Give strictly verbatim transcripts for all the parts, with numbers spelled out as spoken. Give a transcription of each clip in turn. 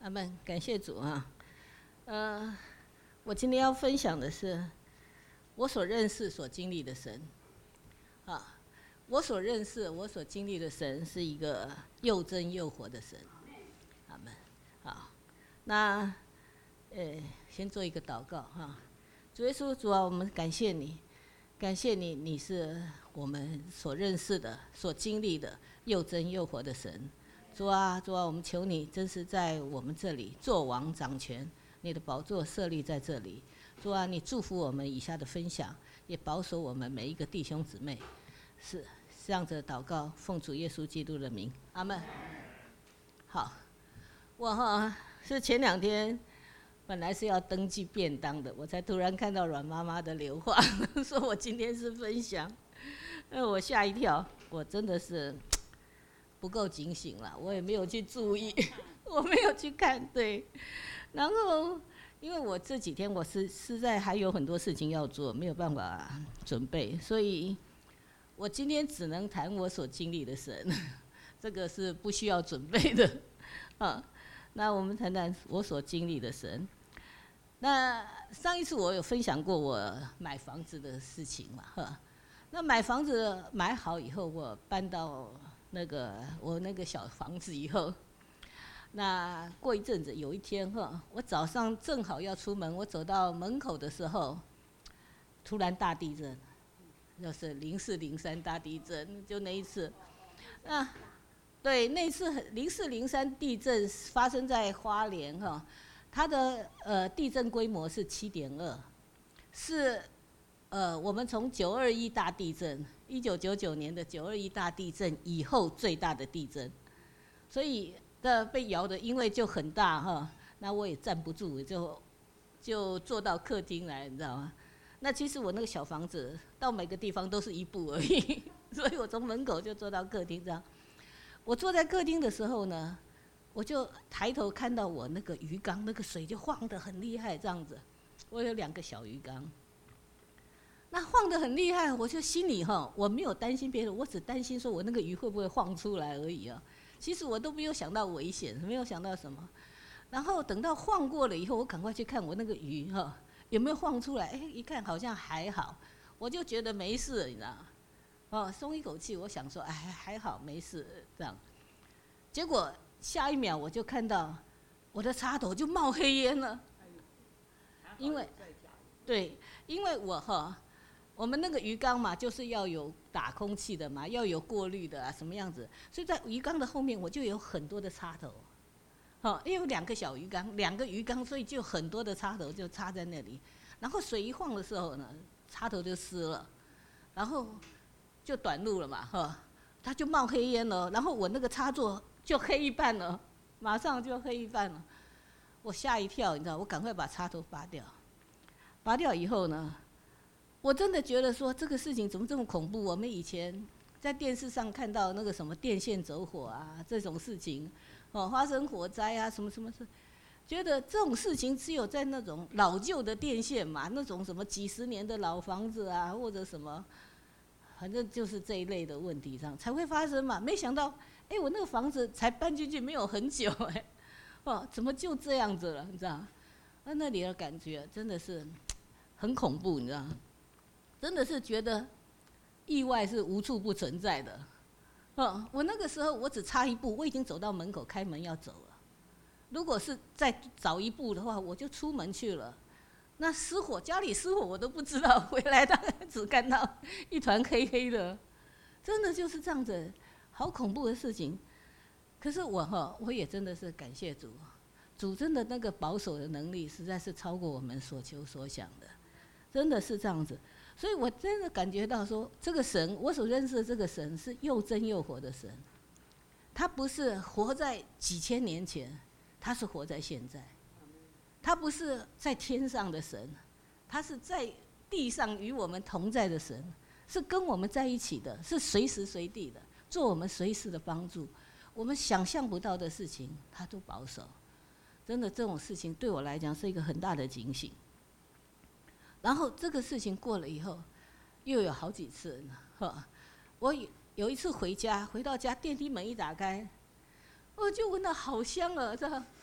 阿们，感谢主啊。呃，我今天要分享的是我所认识、所经历的神。啊，我所认识、我所经历的神是一个又真又活的神。阿们。好，那呃，先做一个祷告哈。主耶稣，主啊，我们感谢你，感谢你，你是我们所认识的、所经历的又真又活的神。主啊，主啊，我们求你，真是在我们这里做王掌权，你的宝座设立在这里。主啊，你祝福我们以下的分享，也保守我们每一个弟兄姊妹。是这样子祷告，奉主耶稣基督的名，阿们。好，我哈是前两天本来是要登记便当的，我才突然看到阮妈妈的留话，说我今天是分享，那我吓一跳，我真的是不够警醒了，我也没有去注意，我没有去看，对。然后，因为我这几天我是实在还有很多事情要做，没有办法准备，所以我今天只能谈我所经历的神，这个是不需要准备的，啊。那我们谈谈我所经历的神。那上一次我有分享过我买房子的事情嘛，哈。那买房子买好以后，我搬到那个我那个小房子以后，那过一阵子，有一天哈，我早上正好要出门，我走到门口的时候，突然大地震，就是零四零三大地震，就那一次。那对，那次零四零三地震发生在花莲哈，它的呃地震规模是七点二，是呃我们从九二一大地震。一九九九年的九二一大地震以后最大的地震，所以的被摇的因为就很大哈，那我也站不住，就就坐到客厅来，你知道吗？那其实我那个小房子到每个地方都是一步而已，所以我从门口就坐到客厅这样。我坐在客厅的时候呢，我就抬头看到我那个鱼缸，那个水就晃得很厉害这样子。我有两个小鱼缸。那晃得很厉害，我就心里哈，我没有担心别人，我只担心说我那个鱼会不会晃出来而已啊。其实我都没有想到危险，没有想到什么。然后等到晃过了以后，我赶快去看我那个鱼哈有没有晃出来，哎，一看好像还好，我就觉得没事，你知道吗？哦，松一口气，我想说，哎，还好没事这样。结果下一秒我就看到我的插头就冒黑烟了，因为对，因为我哈。我们那个鱼缸嘛，就是要有打空气的嘛，要有过滤的啊，什么样子？所以在鱼缸的后面，我就有很多的插头，哦，因为有两个小鱼缸，两个鱼缸，所以就很多的插头就插在那里。然后水一晃的时候呢，插头就湿了，然后就短路了嘛，哈，它就冒黑烟了，然后我那个插座就黑一半了，马上就黑一半了，我吓一跳，你知道，我赶快把插头拔掉，拔掉以后呢？我真的觉得说这个事情怎么这么恐怖？我们以前在电视上看到那个什么电线走火啊这种事情，哦，发生火灾啊什么什么事，觉得这种事情只有在那种老旧的电线嘛，那种什么几十年的老房子啊，或者什么，反正就是这一类的问题上才会发生嘛。没想到，哎，我那个房子才搬进去没有很久，哎，哦，怎么就这样子了？你知道？那那里的感觉真的是很恐怖，你知道？真的是觉得意外是无处不存在的，嗯，我那个时候我只差一步，我已经走到门口开门要走了。如果是再早一步的话，我就出门去了。那失火，家里失火我都不知道，回来大概只看到一团黑黑的，真的就是这样子，好恐怖的事情。可是我哈，我也真的是感谢主，主真的那个保守的能力实在是超过我们所求所想的，真的是这样子。所以我真的感觉到说，这个神，我所认识的这个神是又真又活的神。他不是活在几千年前，他是活在现在。他不是在天上的神，他是在地上与我们同在的神，是跟我们在一起的，是随时随地的，做我们随时的帮助。我们想象不到的事情，他都保守。真的，这种事情对我来讲是一个很大的警醒。然后这个事情过了以后，又有好几次呢。我有一次回家，回到家电梯门一打开，我就闻到好香啊，这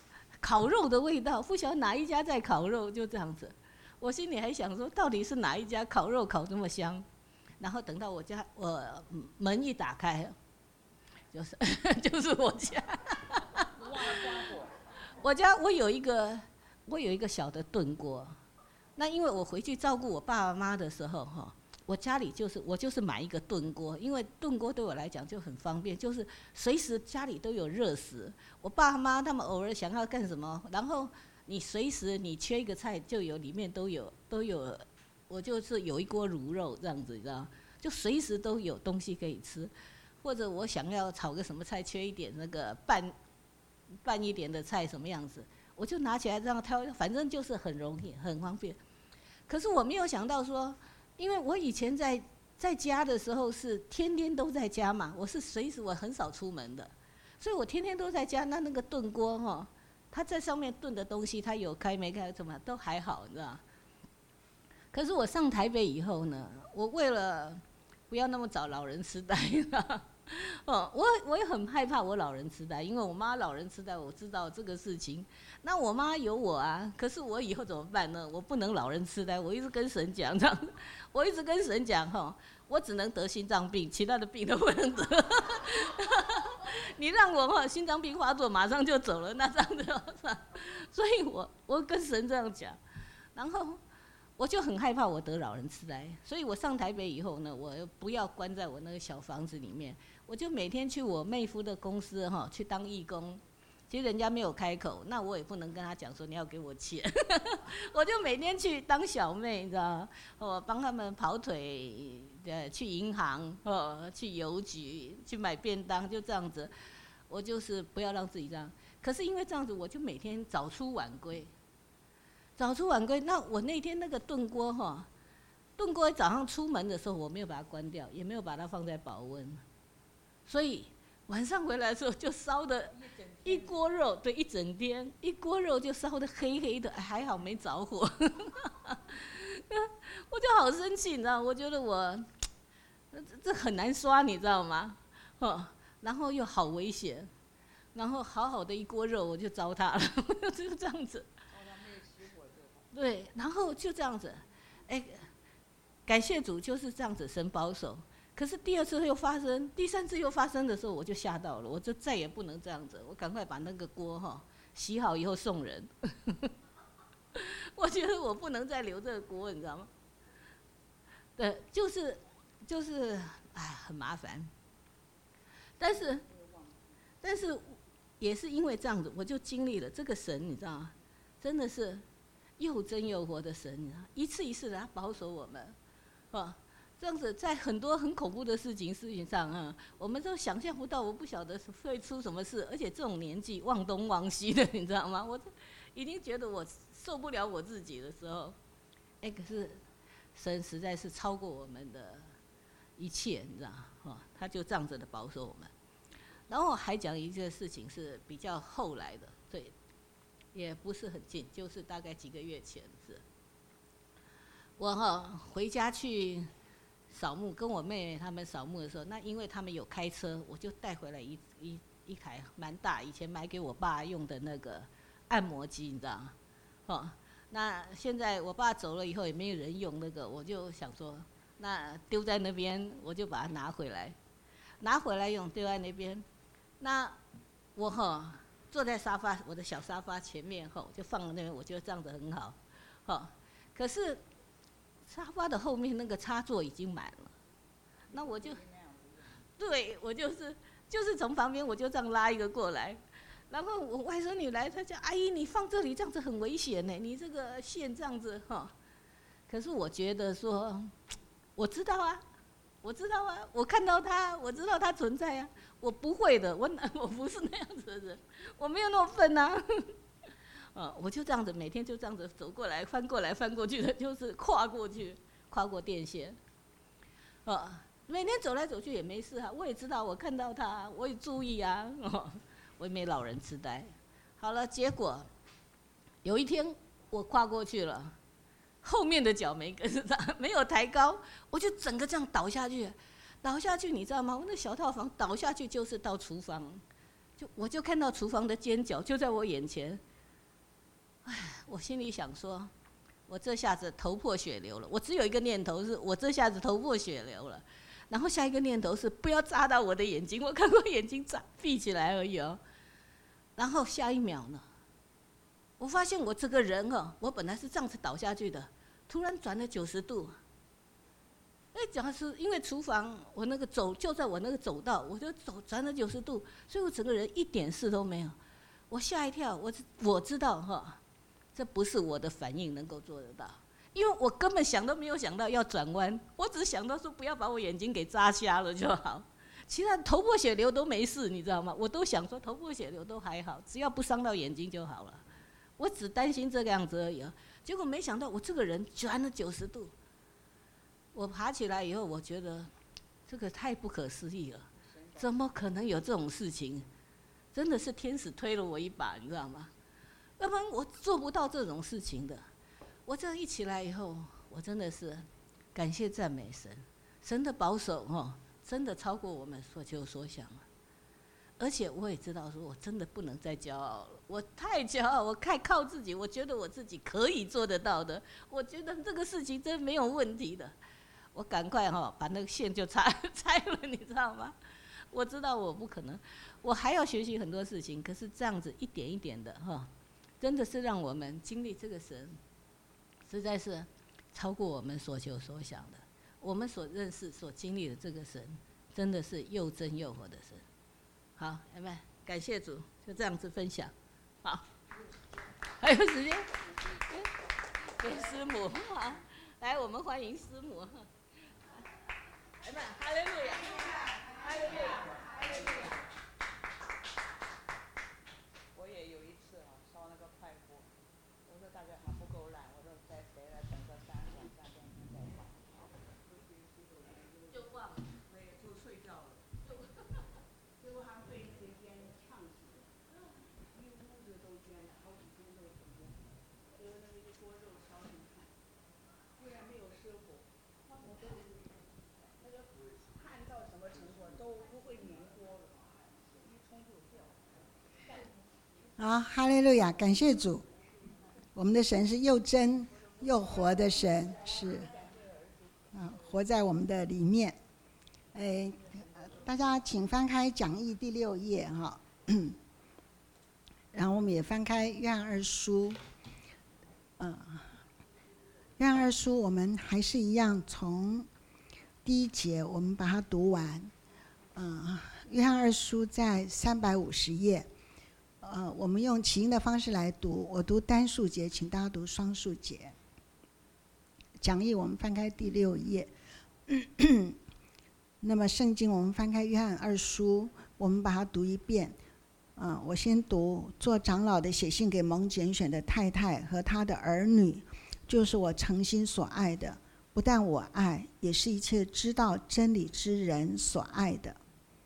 烤肉的味道，不晓得哪一家在烤肉，就这样子。我心里还想说，到底是哪一家烤肉烤这么香？然后等到我家我门一打开，就是就是我家。我家我有一个我有一个小的炖锅，那因为我回去照顾我爸爸妈妈的时候哈。我家里就是我就是买一个炖锅，因为炖锅对我来讲就很方便，就是随时家里都有热食。我爸妈他们偶尔想要干什么，然后你随时你缺一个菜就有，里面都有都有。我就是有一锅卤肉这样子，你知道，就随时都有东西可以吃。或者我想要炒个什么菜，缺一点那个拌拌一点的菜什么样子，我就拿起来这样挑，反正就是很容易很方便。可是我没有想到说。因为我以前在在家的时候是天天都在家嘛，我是随时我很少出门的，所以我天天都在家。那那个炖锅哈，它在上面炖的东西，它有开没开什么都还好，你知道。可是我上台北以后呢，我为了不要那么早老人痴呆了，哦，我我也很害怕我老人痴呆，因为我妈老人痴呆，我知道这个事情。那我妈有我啊，可是我以后怎么办呢？我不能老人痴呆，我一直跟神讲这样，我一直跟神讲哈，我只能得心脏病，其他的病都不能得。你让我哈心脏病发作，马上就走了，那这样子，所以我我跟神这样讲，然后我就很害怕我得老人痴呆，所以我上台北以后呢，我不要关在我那个小房子里面，我就每天去我妹夫的公司哈去当义工。其实人家没有开口，那我也不能跟他讲说你要给我钱，我就每天去当小妹，你知道吗？我帮他们跑腿，呃，去银行，哦，去邮局，去买便当，就这样子。我就是不要让自己这样。可是因为这样子，我就每天早出晚归，早出晚归。那我那天那个炖锅哈，炖锅早上出门的时候我没有把它关掉，也没有把它放在保温，所以晚上回来的时候就烧的。一锅肉，对，一整天，一锅肉就烧得黑黑的，还好没着火。我就好生气，你知道，我觉得我这很难刷，你知道吗？哦，然后又好危险，然后好好的一锅肉我就糟蹋了，就这样子。对，然后就这样子，哎，感谢主就是这样子，神保守。可是第二次又发生，第三次又发生的时候，我就吓到了，我就再也不能这样子，我赶快把那个锅哈洗好以后送人。我觉得我不能再留这个锅，你知道吗？对，就是就是哎，很麻烦。但是但是也是因为这样子，我就经历了这个神，你知道吗？真的是又真又活的神，你知道，一次一次的他保守我们，啊。这样子，在很多很恐怖的事情事情上啊，我们都想象不到，我不晓得会出什么事，而且这种年纪忘东忘西的，你知道吗？我已经觉得我受不了我自己的时候，哎，可是神实在是超过我们的一切，你知道吗？哦，他就这样子的保守我们。然后还讲一件事情是比较后来的，对，也不是很近，就是大概几个月前是，我哈回家去。扫墓，跟我妹妹他们扫墓的时候，那因为他们有开车，我就带回来一一一台蛮大，以前买给我爸用的那个按摩机，你知道吗？哦，那现在我爸走了以后也没有人用那个，我就想说，那丢在那边，我就把它拿回来，拿回来用，丢在那边。那我哈坐在沙发，我的小沙发前面后就放在那边，我觉得这样子很好，哦，可是。沙发的后面那个插座已经满了，那我就，对我就是就是从旁边我就这样拉一个过来，然后我外甥女来，她讲阿姨你放这里这样子很危险呢，你这个线这样子哈，可是我觉得说，我知道啊，我知道啊，我看到它，我知道它存在啊，我不会的，我我不是那样子的人，我没有那么笨啊。呃，我就这样子，每天就这样子走过来，翻过来，翻过去的，就是跨过去，跨过电线。呃，每天走来走去也没事啊，我也知道，我看到他，我也注意啊，哦，我也没老人痴呆。好了，结果有一天我跨过去了，后面的脚没跟上，没有抬高，我就整个这样倒下去，倒下去，你知道吗？我那小套房倒下去就是到厨房，就我就看到厨房的尖角就在我眼前。 我心里想说，我这下子头破血流了。我只有一个念头是，我这下子头破血流了。然后下一个念头是，不要扎到我的眼睛。我看过眼睛扎闭起来而已哦。然后下一秒呢，我发现我这个人哦，我本来是这样子倒下去的，突然转了九十度。哎，讲的是因为厨房我那个走就在我那个走道，我就走转了九十度，所以我整个人一点事都没有。我吓一跳，我我知道哈，这不是我的反应能够做得到，因为我根本想都没有想到要转弯，我只想到说不要把我眼睛给扎瞎了就好，其他头破血流都没事，你知道吗？我都想说头破血流都还好，只要不伤到眼睛就好了，我只担心这个样子而已。结果没想到我这个人转了九十度。我爬起来以后，我觉得这个太不可思议了，怎么可能有这种事情？真的是天使推了我一把，你知道吗？要不然我做不到这种事情的。我这样一起来以后，我真的是感谢赞美神，神的保守哦，真的超过我们所求所想了。而且我也知道，说我真的不能再骄傲了，我太骄傲，我太靠自己，我觉得我自己可以做得到的，我觉得这个事情真没有问题的。我赶快哈把那个线就拆拆了，你知道吗？我知道我不可能，我还要学习很多事情。可是这样子一点一点的哈，真的是让我们经历这个神，实在是超过我们所求所想的。我们所认识、所经历的这个神，真的是又真又活的神。好，阿们，感谢主，就这样子分享。好，还有时间给师母好，来，我们欢迎师母。阿们，哈利路亚，哈利路亚，哈利路亚。 我也有一次啊，烧那个快锅，我说大概还不够烂，我说再回来等个三两三天再放。 就忘了， 对，就睡觉了。结果还被那个烟呛死了，一屋子都煎了，好几天都是煎。结果那个一锅肉烧成炭，虽然没有失火，那个那个炭到什么程度都不会粘锅了，一冲就掉。 好，哈利路亚，感谢主，我们的神是又真又活的神，是，啊，活在我们的里面。哎，大家请翻开讲义第六页哈，然后我们也翻开约翰二书，嗯，约翰二书我们还是一样从第一节我们把它读完，嗯，约翰二书在三百五十页。呃，我们用起音的方式来读，我读单数节，请大家读双数节。讲义我们翻开第六页，那么圣经我们翻开约翰二书，我们把它读一遍。嗯、呃，我先读做长老的写信给蒙拣选的太太和他的儿女，就是我诚心所爱的，不但我爱，也是一切知道真理之人所爱的。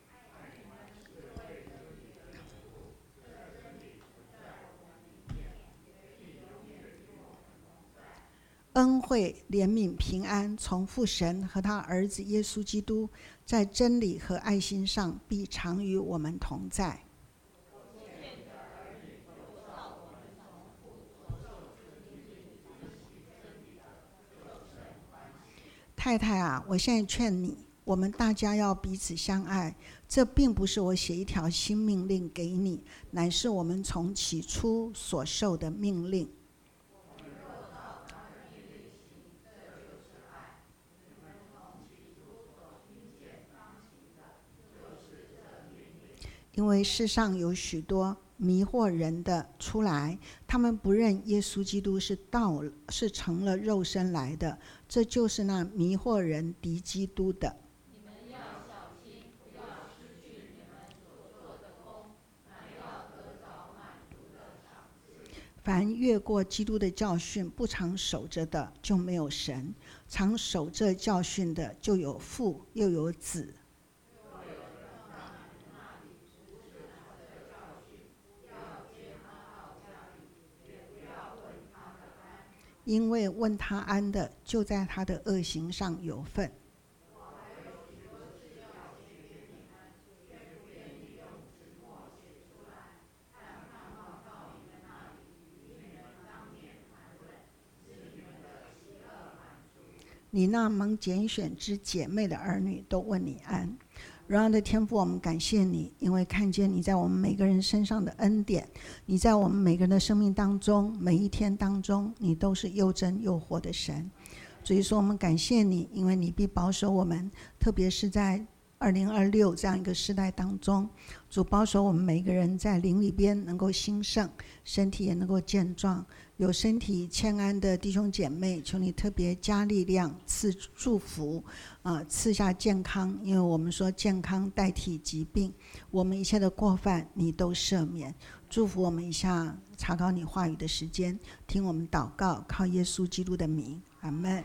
恩惠、怜悯、平安，从父神和他儿子耶稣基督，在真理和爱心上必常与我们同在。太太啊，我现在劝你，我们大家要彼此相爱。这并不是我写一条新命令给你，乃是我们从起初所受的命令。因为世上有许多迷惑人的出来，他们不认耶稣基督是道，是成了肉身来的，这就是那迷惑人敌基督的。 你们要小心，不要失去你们所做的功，乃要得着满足的赏赐。 凡越过基督的教训，不常守着的，就没有神；常守这教训的，就有父，又有子。因为问他安的，就在他的恶行上有份。 你那蒙拣选之姐妹的儿女都问你安。荣耀的天父，我们感谢你，因为看见你在我们每个人身上的恩典，你在我们每个人的生命当中，每一天当中，你都是又真又活的神。所以说我们感谢你，因为你必保守我们，特别是在二零二六这样一个时代当中，主保守我们每个人在灵里边能够兴盛，身体也能够健壮。有身体欠安的弟兄姐妹，求你特别加力量，赐祝福，呃，赐下健康，因为我们说健康代替疾病，我们一切的过犯你都赦免。祝福我们一下查考你话语的时间，听我们祷告，靠耶稣基督的名，阿们。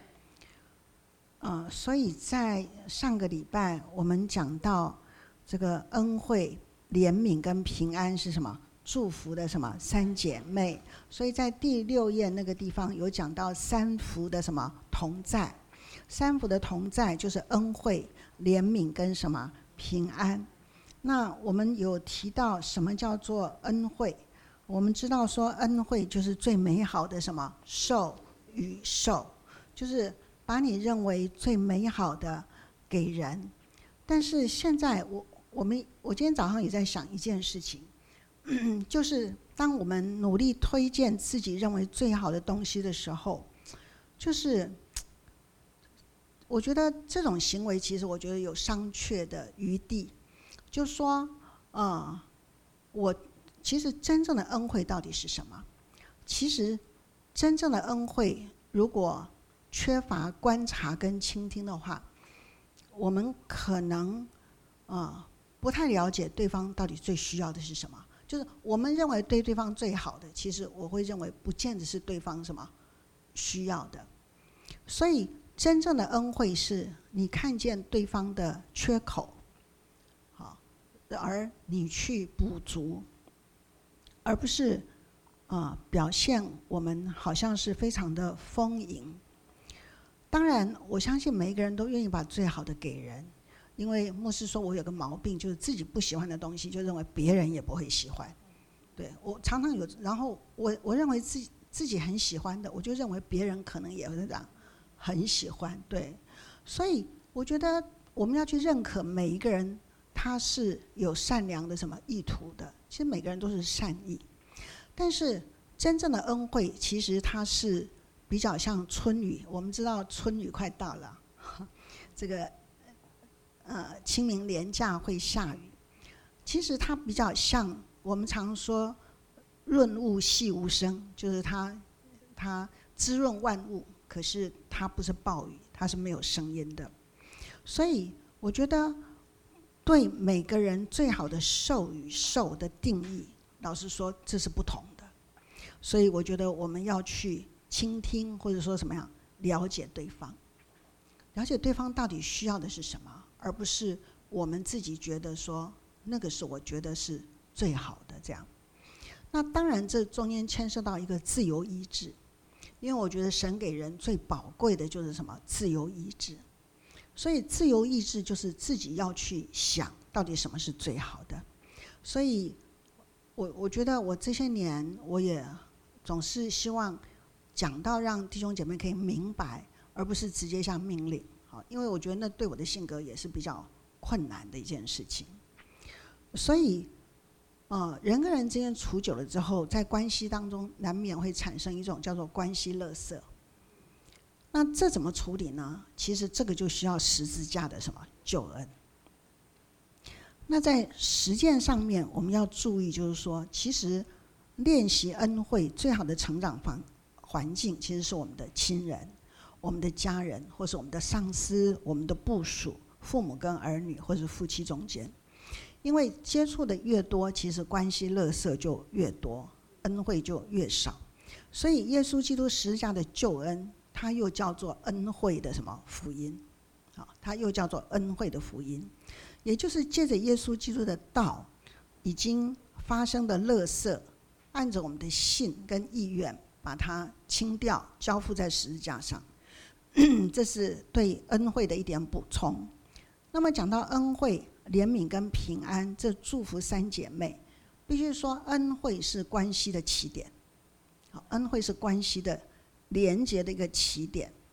呃，所以在上个礼拜我们讲到这个恩惠、怜悯跟平安是什么？祝福的什么三姐妹？所以在第六页那个地方有讲到三福的什么同在？三福的同在就是恩惠、怜悯跟什么平安。那我们有提到什么叫做恩惠？我们知道说恩惠就是最美好的什么受与受，就是把你认为最美好的给人。但是现在我我们我今天早上也在想一件事情，就是当我们努力推荐自己认为最好的东西的时候，就是我觉得这种行为其实我觉得有商榷的余地。就是说呃，我其实真正的恩惠到底是什么？其实真正的恩惠如果缺乏观察跟倾听的话，我们可能呃不太了解对方到底最需要的是什么。就是我们认为对对方最好的，其实我会认为不见得是对方什么需要的。所以真正的恩惠是你看见对方的缺口，好，而你去补足，而不是呃表现我们好像是非常的丰盈。当然我相信每一个人都愿意把最好的给人，因为牧师说我有个毛病，就是自己不喜欢的东西就认为别人也不会喜欢。对，我常常有，然后我我认为自己自己很喜欢的，我就认为别人可能也会这样很喜欢。对，所以我觉得我们要去认可每一个人他是有善良的什么意图的，其实每个人都是善意。但是真正的恩惠其实它是比较像春雨，我们知道春雨快到了，这个呃清明连假会下雨，其实它比较像我们常说润物细无声，就是它它滋润万物，可是它不是暴雨，它是没有声音的。所以我觉得对每个人最好的受与受的定义，老实说这是不同的。所以我觉得我们要去倾听，或者说什么样了解对方，了解对方到底需要的是什么，而不是我们自己觉得说那个是我觉得是最好的这样。那当然这中间牵涉到一个自由意志，因为我觉得神给人最宝贵的就是什么自由意志。所以自由意志就是自己要去想到底什么是最好的。所以我我觉得我这些年我也总是希望讲到让弟兄姐妹可以明白，而不是直接下命令。好，因为我觉得那对我的性格也是比较困难的一件事情。所以呃，人跟人之间处久了之后，在关系当中难免会产生一种叫做关系垃圾。那这怎么处理呢？其实这个就需要十字架的什么救恩。那在实践上面我们要注意，就是说其实练习恩惠最好的成长方环境其实是我们的亲人、我们的家人，或是我们的上司、我们的部属、父母跟儿女，或是夫妻中间。因为接触的越多，其实关系垃圾就越多，恩惠就越少。所以耶稣基督十字架的救恩，它又叫做恩惠的什么福音？好，它又叫做恩惠的福音，也就是借着耶稣基督的道已经发生的垃圾，按着我们的信跟意愿把它清掉，交付在十字架上。这是对恩惠的一点补充。那么讲到恩惠、怜悯跟平安，这祝福三姐妹，必须说恩惠是关系的起点。好，恩惠是关系的连结的一个起点。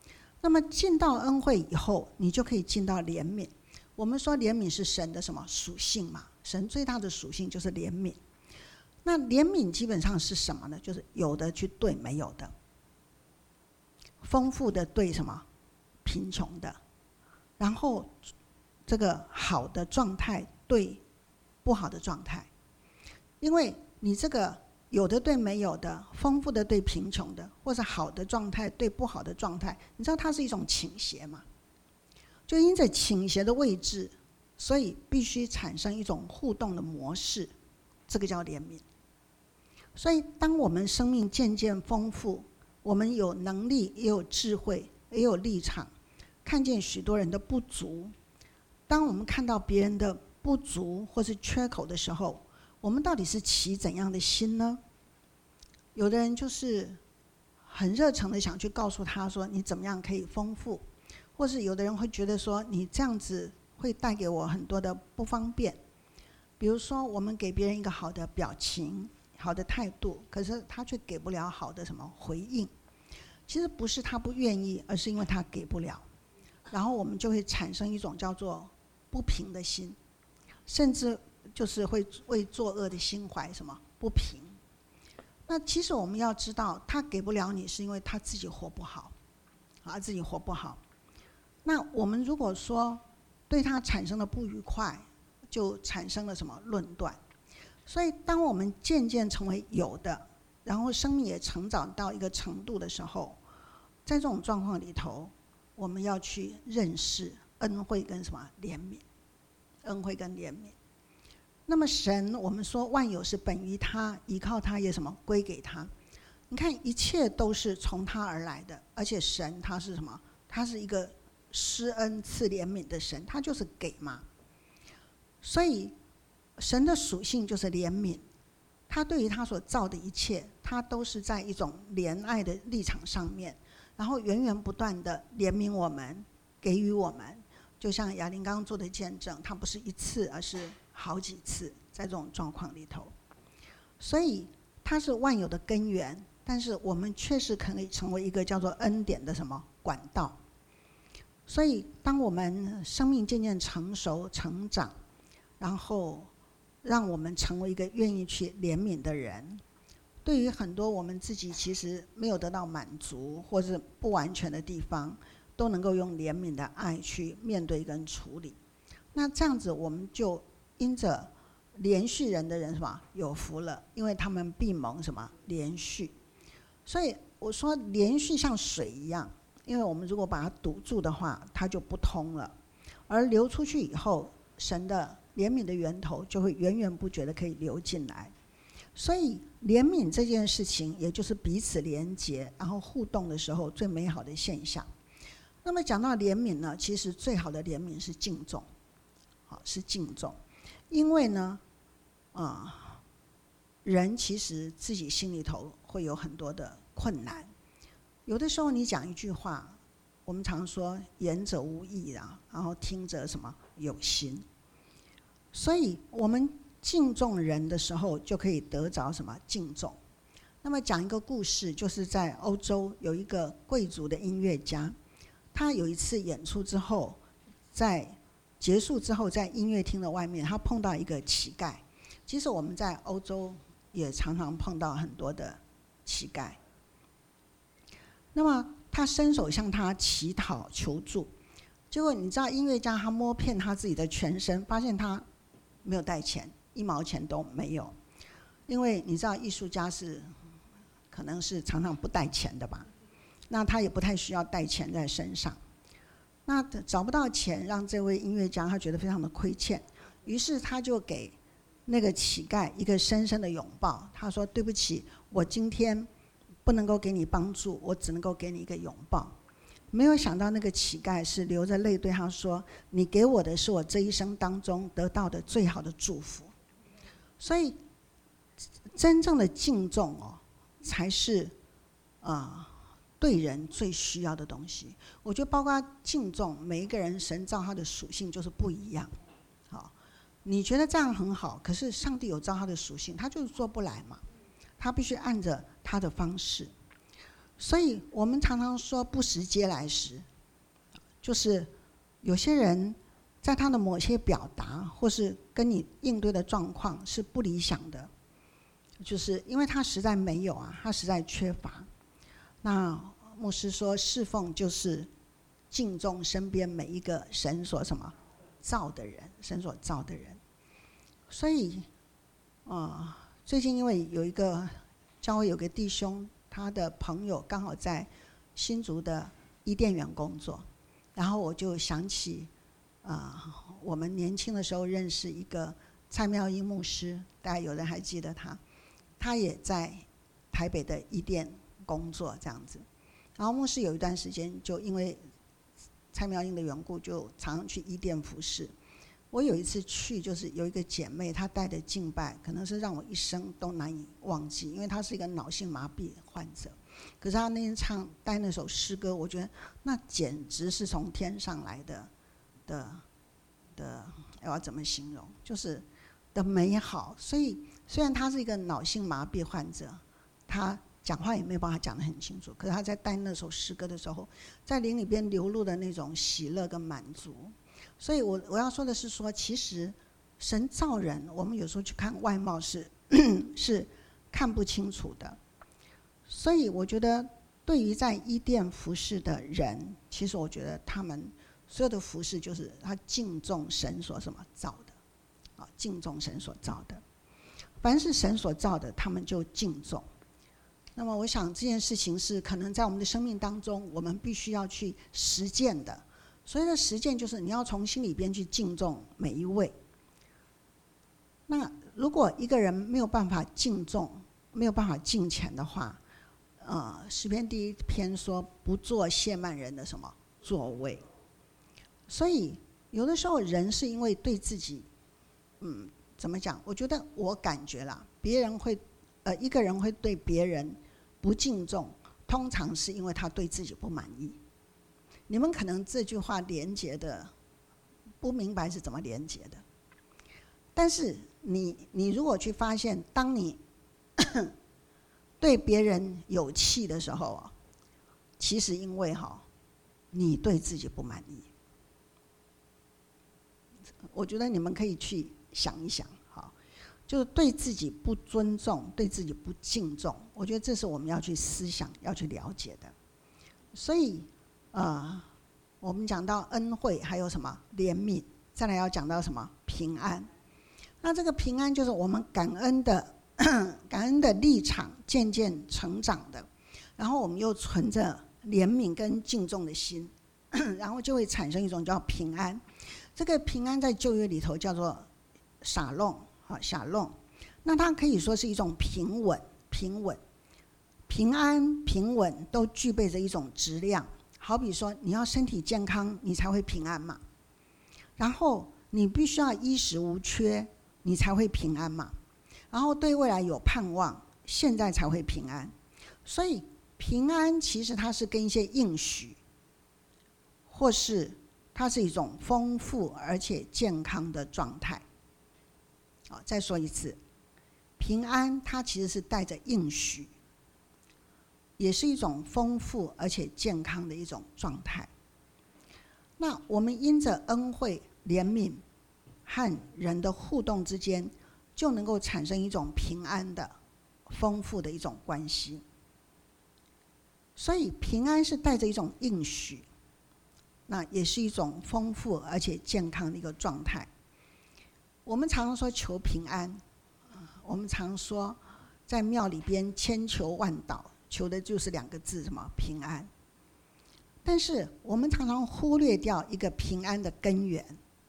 那么进到恩惠以后，你就可以进到怜悯。我们说怜悯是神的什么属性嘛？神最大的属性就是怜悯。那怜悯基本上是什么呢？就是有的去对没有的，丰富的对什么贫穷的，然后这个好的状态对不好的状态。因为你这个有的对没有的，丰富的对贫穷的，或者好的状态对不好的状态，你知道它是一种倾斜嘛？就因着倾斜的位置，所以必须产生一种互动的模式，这个叫怜悯。所以当我们生命渐渐丰富，我们有能力也有智慧也有立场，看见许多人的不足，当我们看到别人的不足或是缺口的时候，我们到底是起怎样的心呢？有的人就是很热诚的想去告诉他说你怎么样可以丰富，或是有的人会觉得说你这样子会带给我很多的不方便。比如说我们给别人一个好的表情好的态度，可是他却给不了好的什么回应。其实不是他不愿意，而是因为他给不了，然后我们就会产生一种叫做不平的心，甚至就是会为作恶的心怀什么不平。那其实我们要知道，他给不了你是因为他自己活不好，他自己活不好。那我们如果说对他产生了不愉快，就产生了什么论断。所以当我们渐渐成为有的，然后生命也成长到一个程度的时候，在这种状况里头，我们要去认识恩惠跟什么怜悯，恩惠跟怜悯。那么神，我们说万有是本于他，依靠他也什么归给他。你看一切都是从他而来的，而且神他是什么？他是一个施恩赐怜悯的神，他就是给嘛。所以神的属性就是怜悯，他对于他所造的一切，他都是在一种怜爱的立场上面，然后源源不断的怜悯我们，给予我们。就像雅玲刚刚做的见证，他不是一次，而是好几次在这种状况里头。所以他是万有的根源，但是我们确实可以成为一个叫做恩典的什么管道。所以当我们生命渐渐成熟成长，然后让我们成为一个愿意去怜悯的人，对于很多我们自己其实没有得到满足或是不完全的地方，都能够用怜悯的爱去面对跟处理。那这样子我们就因着连续人的人什么有福了，因为他们必蒙什么连续。所以我说连续像水一样，因为我们如果把它堵住的话，它就不通了，而流出去以后，神的怜悯的源头就会源源不绝的可以流进来。所以怜悯这件事情，也就是彼此连结然后互动的时候最美好的现象。那么讲到怜悯呢，其实最好的怜悯是敬重，好，是敬重。因为呢啊、呃，人其实自己心里头会有很多的困难，有的时候你讲一句话，我们常说言者无意啊，然后听者什么有心。所以我们敬重人的时候，就可以得着什么敬重。那么讲一个故事，就是在欧洲有一个贵族的音乐家，他有一次演出之后，在结束之后，在音乐厅的外面，他碰到一个乞丐。其实我们在欧洲也常常碰到很多的乞丐。那么他伸手向他乞讨求助，结果你知道音乐家他摸遍他自己的全身，发现他没有带钱，一毛钱都没有。因为你知道艺术家是可能是常常不带钱的吧，那他也不太需要带钱在身上。那找不到钱，让这位音乐家他觉得非常的亏欠，于是他就给那个乞丐一个深深的拥抱。他说：“对不起，我今天不能够给你帮助，我只能够给你一个拥抱。”没有想到那个乞丐是流着泪对他说：“你给我的是我这一生当中得到的最好的祝福。”所以真正的敬重哦，才是啊、呃、对人最需要的东西。我觉得包括敬重，每一个人神造他的属性就是不一样。好，你觉得这样很好，可是上帝有造他的属性，他就是做不来嘛，他必须按着他的方式。所以我们常常说不时嗟来食， 就是有些人在他的某些表达或是跟你应对的状况是不理想的，就是因为他实在没有啊，他实在缺乏。那牧师说，侍奉就是敬重身边每一个神所什么造的人，神所造的人。所以，呃，最近因为有一个教会有个弟兄，他的朋友刚好在新竹的伊甸园工作，然后我就想起，呃，我们年轻的时候认识一个蔡妙英牧师，大家有人还记得他？他也在台北的伊甸工作这样子。然后牧师有一段时间就因为蔡妙英的缘故，就常常去伊甸服侍。我有一次去，就是有一个姐妹，她带的敬拜，可能是让我一生都难以忘记，因为她是一个脑性麻痹患者。可是她那天唱带那首诗歌，我觉得那简直是从天上来的的的，我要怎么形容？就是的美好。所以虽然她是一个脑性麻痹患者，她讲话也没有办法讲得很清楚，可是她在带那首诗歌的时候，在灵里边流露的那种喜乐跟满足。所以我我要说的是说，其实神造人，我们有时候去看外貌是是看不清楚的。所以我觉得，对于在伊甸服侍的人，其实我觉得他们所有的服侍，就是他敬重神所什么造的，啊，敬重神所造的。凡是神所造的，他们就敬重。那么，我想这件事情是可能在我们的生命当中，我们必须要去实践的。所谓的实践，就是你要从心里边去敬重每一位。那如果一个人没有办法敬重，没有办法敬虔的话，呃，诗篇第一篇说不做亵慢人的什么座位。所以有的时候人是因为对自己，嗯，怎么讲？我觉得我感觉啦，别人会，呃，一个人会对别人不敬重，通常是因为他对自己不满意。你们可能这句话连结的不明白是怎么连结的，但是你你如果去发现，当你对别人有气的时候，其实因为哈你对自己不满意。我觉得你们可以去想一想，哈，就是对自己不尊重，对自己不敬重，我觉得这是我们要去思想、要去了解的。所以。呃，我们讲到恩惠，还有什么怜悯，再来要讲到什么平安。那这个平安就是我们感恩的感恩的立场渐渐成长的，然后我们又存着怜悯跟敬重的心，然后就会产生一种叫平安。这个平安在旧约里头叫做撒弄，好撒弄。那它可以说是一种平稳、平稳、平安、平稳，都具备着一种质量。好比说，你要身体健康，你才会平安嘛。然后你必须要衣食无缺，你才会平安嘛。然后对未来有盼望，现在才会平安。所以平安其实它是跟一些应许，或是它是一种丰富而且健康的状态。好，再说一次，平安它其实是带着应许。也是一种丰富而且健康的一种状态。那我们因着恩惠、怜悯和人的互动之间，就能够产生一种平安的、丰富的一种关系。所以平安是带着一种应许，那也是一种丰富而且健康的一个状态。我们常说求平安，我们常说在庙里边千求万祷，求的就是两个字，什么平安。但是我们常常忽略掉一个平安的根源。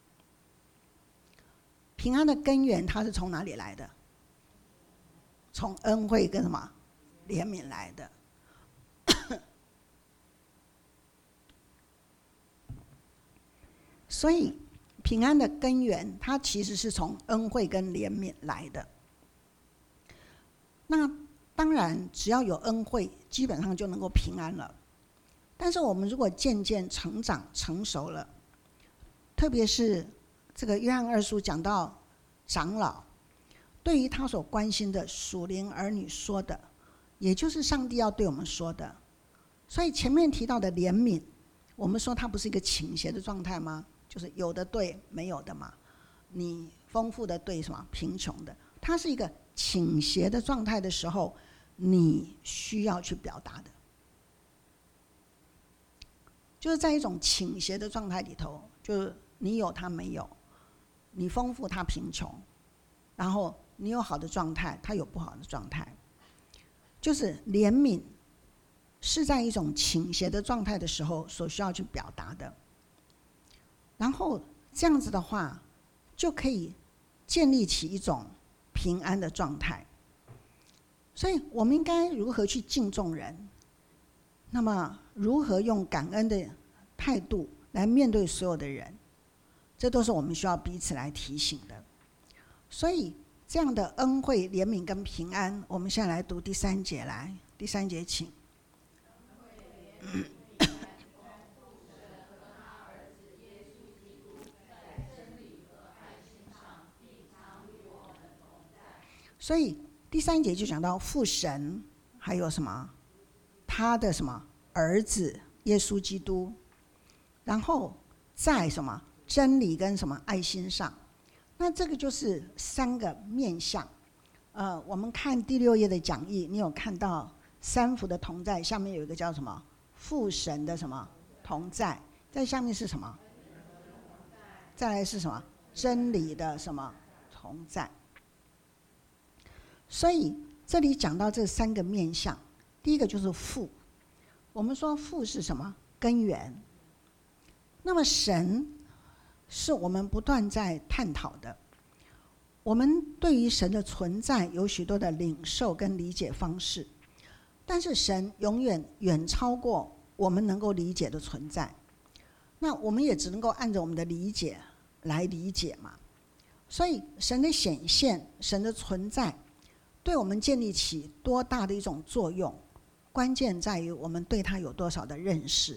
平安的根源它是从哪里来的？从恩惠跟什么怜悯来的。所以平安的根源它其实是从恩惠跟怜悯来的。那当然只要有恩惠，基本上就能够平安了。但是我们如果渐渐成长成熟了，特别是这个约翰二书讲到长老对于他所关心的属灵儿女说的，也就是上帝要对我们说的。所以前面提到的怜悯， 我们说它不是一个倾斜的状态吗？就是有的对没有的嘛。你丰富的对什么贫穷的，它是一个倾斜的状态的时候，你需要去表达的，就是在一种倾斜的状态里头，就是你有他没有，你丰富他贫穷，然后你有好的状态，他有不好的状态，就是怜悯是在一种倾斜的状态的时候所需要去表达的。然后这样子的话，就可以建立起一种平安的状态。所以我们应该如何去敬重人？那么如何用感恩的态度来面对所有的人？这都是我们需要彼此来提醒的。所以这样的恩惠、怜悯跟平安，我们现在来读第三节来。第三节请。所以第三节就讲到父神，还有什么？他的什么儿子耶稣基督，然后在什么真理跟什么爱心上。那这个就是三个面向。呃，我们看第六页的讲义，你有看到三福的同在，下面有一个叫什么父神的什么同在，在下面是什么？再来是什么？真理的什么同在。所以这里讲到这三个面向，第一个就是父。我们说父是什么？根源。那么神是我们不断在探讨的。我们对于神的存在有许多的领受跟理解方式，但是神永远远超过我们能够理解的存在。那我们也只能够按照我们的理解来理解嘛。所以神的显现，神的存在，对我们建立起多大的一种作用，关键在于我们对他有多少的认识。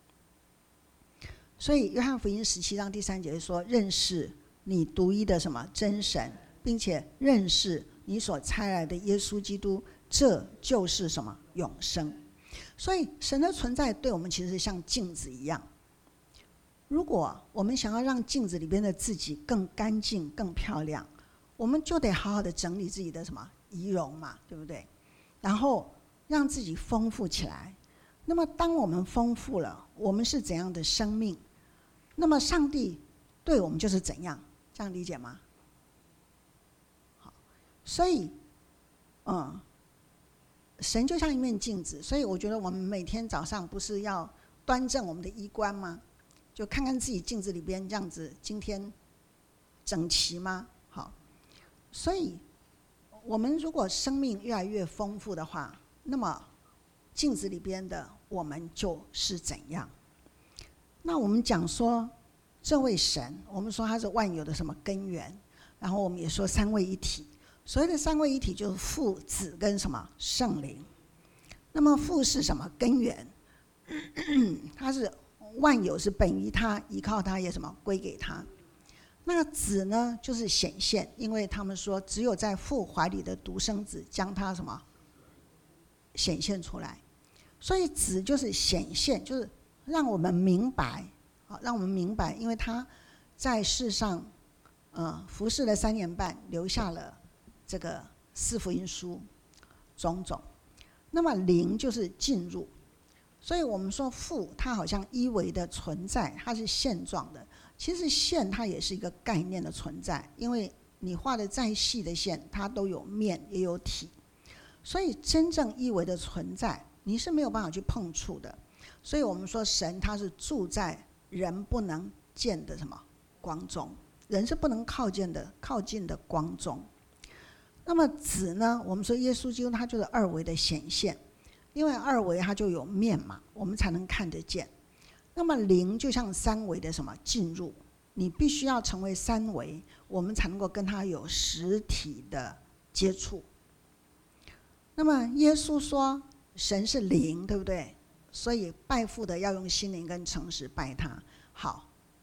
所以约翰福音十七章第三节说，认识你独一的什么真神，并且认识你所差来的耶稣基督，这就是什么永生。所以神的存在对我们其实像镜子一样，如果我们想要让镜子里边的自己更干净更漂亮，我们就得好好的整理自己的什么仪容嘛，对不对？然后让自己丰富起来。那么当我们丰富了，我们是怎样的生命，那么上帝对我们就是怎样，这样理解吗？好，所以嗯，神就像一面镜子，所以我觉得我们每天早上不是要端正我们的衣冠吗？就看看自己镜子里边这样子今天整齐吗？好，所以我们如果生命越来越丰富的话，那么镜子里边的我们就是怎样。那我们讲说这位神，我们说他是万有的什么根源，然后我们也说三位一体。所谓的三位一体就是父子跟什么圣灵。那么父是什么根源？他是万有是本于他，依靠他也什么归给他。那子呢就是显现，因为他们说只有在父怀里的独生子将他什么显现出来，所以子就是显现，就是让我们明白，让我们明白，因为他在世上呃服侍了三年半，留下了这个四福音书种种。那么灵就是进入，所以我们说父它好像一维的存在，它是现状的。其实线它也是一个概念的存在，因为你画的再细的线，它都有面也有体，所以真正一维的存在你是没有办法去碰触的。所以我们说神他是住在人不能见的什么光中，人是不能靠近的靠近的光中。那么子呢，我们说耶稣基督他就是二维的显现，因为二维它就有面嘛，我们才能看得见。那么灵就像三维的什么进入，你必须要成为三维，我们才能够跟他有实体的接触。那么耶稣说神是灵，对不对？所以拜父的要用心灵跟诚实拜他。好，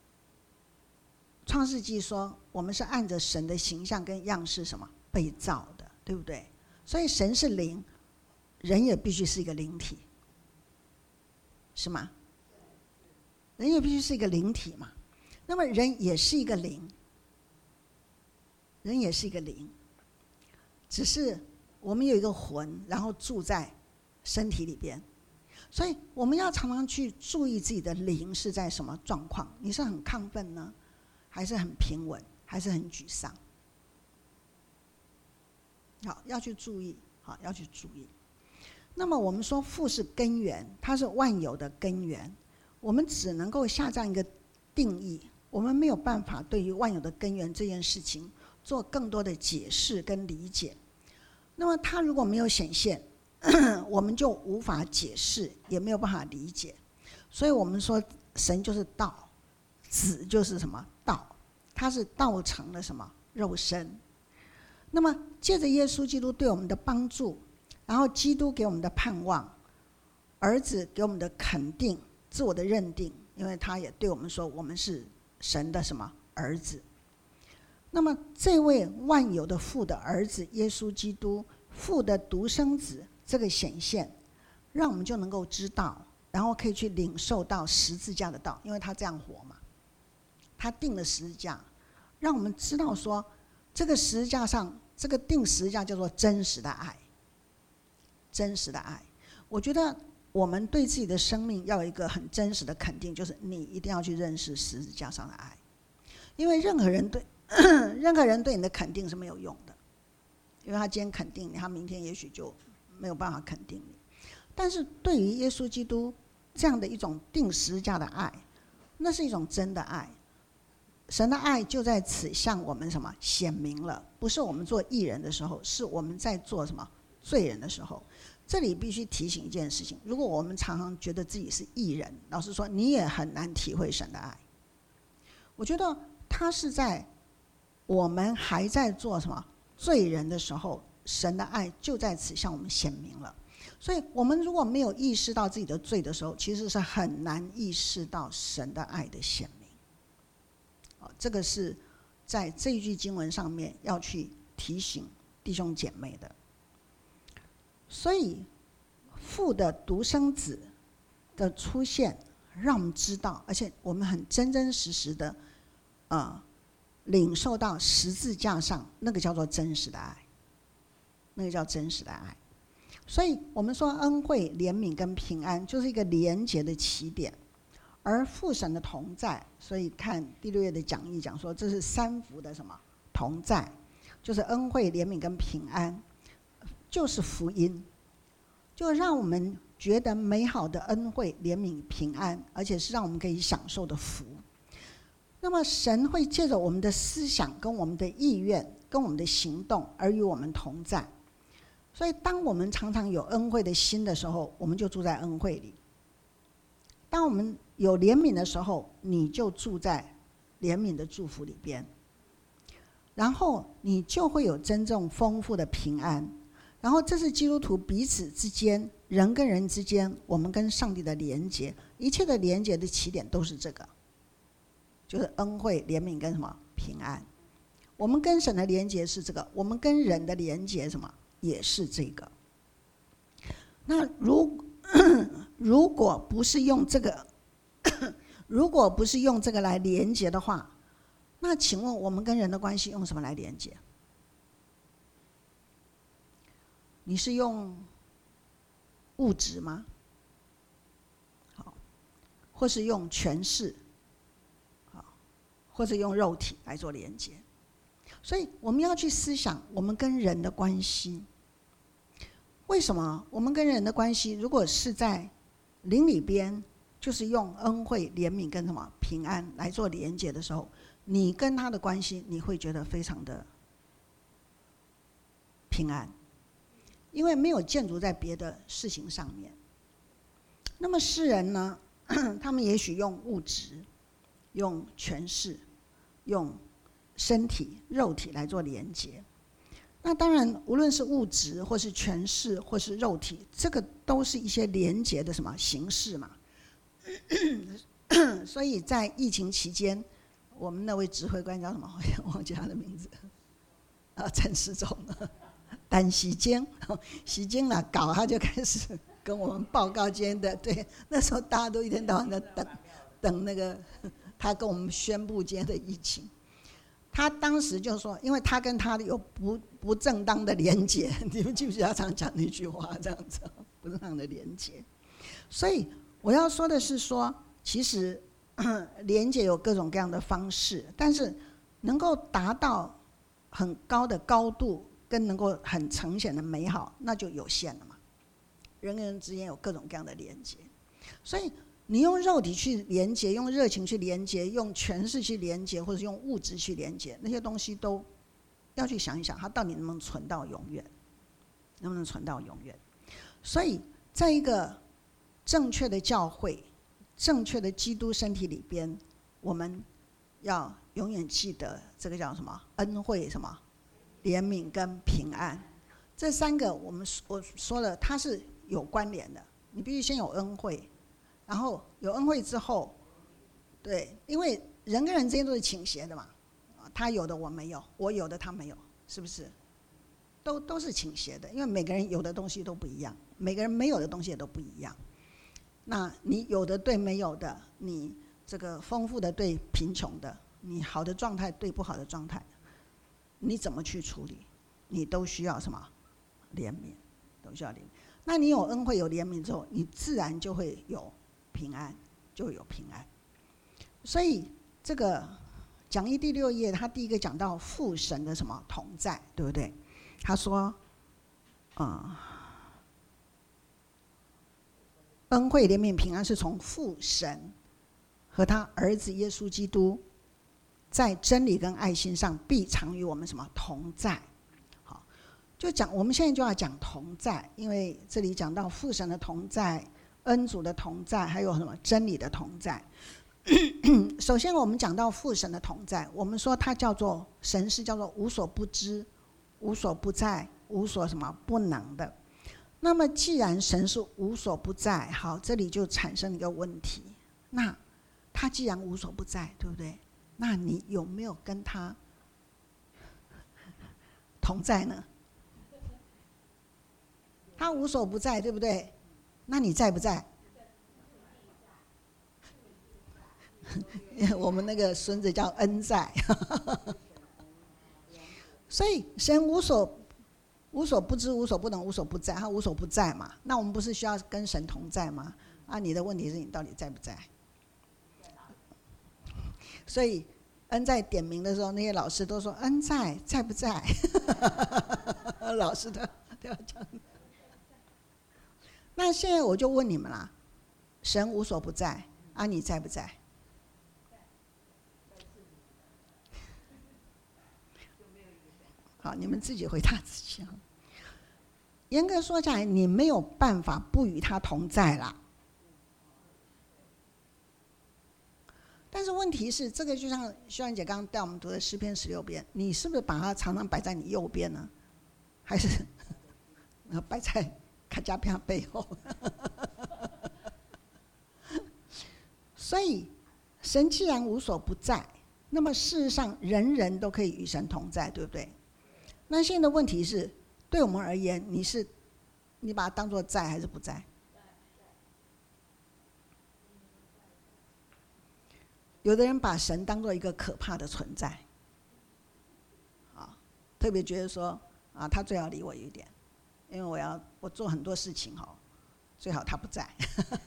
创世纪说我们是按着神的形象跟样式什么被造的，对不对？所以神是灵，人也必须是一个灵体，是吗？ 人也必须是一个灵体嘛。那么人也是一个灵，人也是一个灵，只是我们有一个魂，然后住在身体里边。所以我们要常常去注意自己的灵是在什么状况，你是很亢奋呢，还是很平稳，还是很沮丧？好，要去注意，好，要去注意。那么我们说父是根源，它是万有的根源，我们只能够下这样一个定义，我们没有办法对于万有的根源这件事情做更多的解释跟理解。那么它如果没有显现，我们就无法解释，也没有办法理解。所以我们说神就是道，子就是什么道，它是道成了什么肉身。那么借着耶稣基督对我们的帮助，然后基督给我们的盼望，儿子给我们的肯定，自我的认定，因为他也对我们说我们是神的什么儿子。那么这位万有的父的儿子耶稣基督，父的独生子，这个显现让我们就能够知道，然后可以去领受到十字架的道，因为他这样活嘛，他定了十字架，让我们知道说这个十字架上，这个定十字架叫做真实的爱。真实的爱，我觉得我们对自己的生命要有一个很真实的肯定，就是你一定要去认识十字架上的爱。因为任何人对任何人对你的肯定是没有用的，因为他今天肯定你，他明天也许就没有办法肯定你。但是对于耶稣基督这样的一种定十字架的爱，那是一种真的爱。神的爱就在此向我们什么显明了，不是我们做义人的时候，是我们在做什么罪人的时候。这里必须提醒一件事情，如果我们常常觉得自己是义人，老实说你也很难体会神的爱。我觉得他是在我们还在做什么罪人的时候，神的爱就在此向我们显明了。所以我们如果没有意识到自己的罪的时候，其实是很难意识到神的爱的显明。这个是在这一句经文上面要去提醒弟兄姐妹的。所以父的独生子的出现让我们知道，而且我们很真真实实的呃领受到十字架上那个叫做真实的爱，那个叫真实的爱。所以我们说恩惠、怜悯跟平安就是一个连结的起点，而父神的同在，所以看第六页的讲义讲说这是三福的什么同在，就是恩惠、怜悯跟平安，就是福音，就让我们觉得美好的恩惠、怜悯、平安，而且是让我们可以享受的福。那么神会借着我们的思想跟我们的意愿跟我们的行动而与我们同在。所以当我们常常有恩惠的心的时候，我们就住在恩惠里；当我们有怜悯的时候，你就住在怜悯的祝福里边，然后你就会有真正丰富的平安。然后这是基督徒彼此之间，人跟人之间，我们跟上帝的连结，一切的连结的起点都是这个，就是恩惠、怜悯跟什么平安。我们跟神的连结是这个，我们跟人的连结什么也是这个。那如如果不是用这个如果不是用这个来连结的话，那请问我们跟人的关系用什么来连结？你是用物质吗？好，或是用权势，好，或是用肉体来做连接。所以我们要去思想我们跟人的关系。为什么我们跟人的关系如果是在灵里边，就是用恩惠、怜悯跟什么平安来做连接的时候，你跟他的关系你会觉得非常的平安，因为没有建筑在别的事情上面。那么世人呢，他们也许用物质、用权势、用身体、肉体来做连结。那当然无论是物质或是权势或是肉体，这个都是一些连结的什么形式嘛。所以在疫情期间，我们那位指挥官叫什么？我忘记他的名字啊，陈时中单洗经洗经了，搞他就开始跟我们报告今天的。对，那时候大家都一天到晚在等等那个他跟我们宣布今天的疫情。他当时就说，因为他跟他有不不正当的连结，你们记不记得他常讲那句话这样子，不正当的连结。所以我要说的是说，其实连结有各种各样的方式，但是能够达到很高的高度跟能够很呈现的美好，那就有限了嘛。人跟人之间有各种各样的连结，所以你用肉体去连接，用热情去连接，用权势去连接，或者用物质去连接，那些东西都要去想一想，它到底能不能存到永远，能不能存到永远。所以在一个正确的教会、正确的基督身体里边，我们要永远记得这个叫什么？恩惠、什么怜悯跟平安，这三个我们我说了，它是有关联的。你必须先有恩惠，然后有恩惠之后，对，因为人跟人之间都是倾斜的嘛，他有的我没有，我有的他没有，是不是？都都是倾斜的，因为每个人有的东西都不一样，每个人没有的东西也都不一样。那你有的对没有的，你这个丰富的对贫穷的，你好的状态对不好的状态，你怎么去处理？你都需要什么？怜悯，都需要怜悯。那你有恩惠有怜悯之后，你自然就会有平安，就会有平安。所以这个讲义第六页，他第一个讲到父神的什么同在，对不对？他说，嗯，恩惠怜悯平安是从父神和他儿子耶稣基督在真理跟爱心上必常与我们什么同在。好，就讲我们现在就要讲同在，因为这里讲到父神的同在、恩主的同在，还有什么真理的同在。首先我们讲到父神的同在，我们说他叫做神是叫做无所不知、无所不在、无所什么不能的。那么既然神是无所不在，好，这里就产生一个问题，那他既然无所不在，对不对？那你有没有跟他同在呢？他无所不在，对不对？那你在不在？我们那个孙子叫恩在。所以神无所无所不知、无所不能、无所不在，他无所不在嘛。那我们不是需要跟神同在吗？啊，你的问题是你到底在不在？所以恩在点名的时候，那些老师都说恩在，在不在？老师都都要这样。那现在我就问你们啦，神无所不在，啊，你在不在？好，你们自己回答自己。严格说起来，你没有办法不与他同在啦。但是问题是，这个就像秀兰姐刚刚带我们读的诗篇十六篇，你是不是把它常常摆在你右边呢？还是摆在卡加片背后？所以，神既然无所不在，那么事实上人人都可以与神同在，对不对？那现在的问题是，对我们而言，你是你把它当作在还是不在？有的人把神当作一个可怕的存在，啊，特别觉得说啊，他最好离我一点，因为我要我做很多事情哈，最好他不在。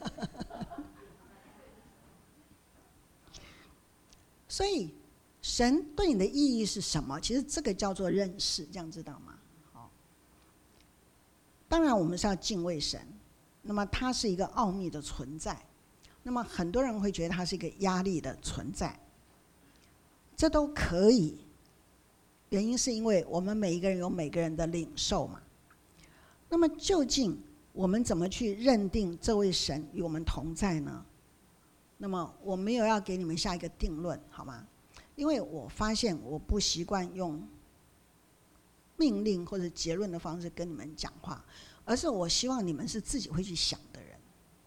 所以神对你的意义是什么？其实这个叫做认识，这样知道吗？好，当然我们是要敬畏神，那么它是一个奥秘的存在。那么很多人会觉得它是一个压力的存在，这都可以。原因是因为我们每一个人有每个人的领受嘛。那么究竟我们怎么去认定这位神与我们同在呢？那么我没有要给你们下一个定论，好吗？因为我发现我不习惯用命令或者结论的方式跟你们讲话，而是我希望你们是自己会去想的人。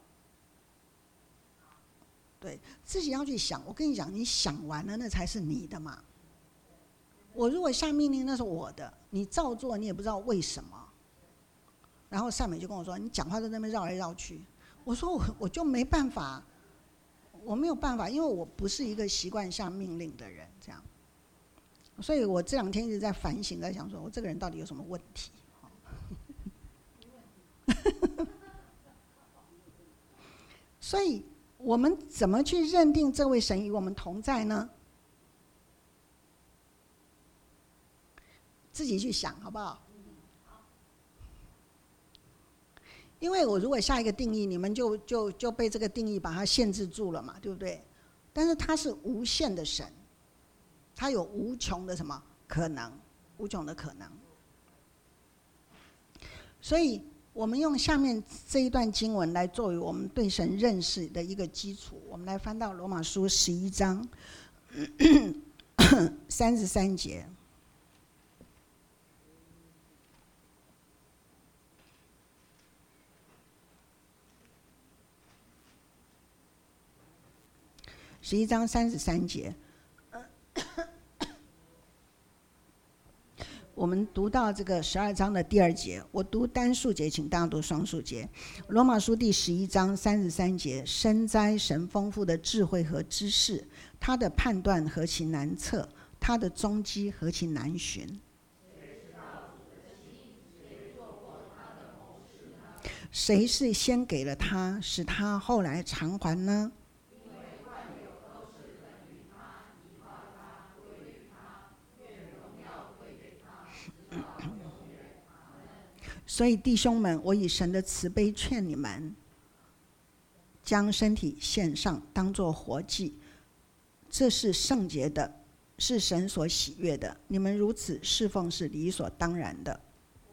对，自己要去想。我跟你讲，你想完了那才是你的嘛。我如果下命令那是我的，你照做你也不知道为什么。然后善美就跟我说，你讲话都在那边绕来绕去。我说我我就没办法， 我没有办法，因为我不是一个习惯下命令的人，这样，所以我这两天一直在反省，在想说我这个人到底有什么问题。所以我们怎么去认定这位神与我们同在呢？自己去想好不好？因为我如果下一个定义，你们就就就被这个定义把它限制住了嘛，对不对？但是他是无限的神，他有无穷的什么可能，无穷的可能。所以我们用下面这一段经文来作为我们对神认识的一个基础。我们来翻到罗马书十一章三十三节。十一章三十三节，我们读到这个十二章的第二节，我读单数节，请大家读双数节。罗马书第十一章三十三节，深哉神丰富的智慧和知识，他的判断何其难测，他的踪迹何其难寻。谁是先给了他，使他后来偿还呢？所以弟兄们，我以神的慈悲劝你们，将身体献上，当作活祭，这是圣洁的，是神所喜悦的。你们如此侍奉是理所当然的。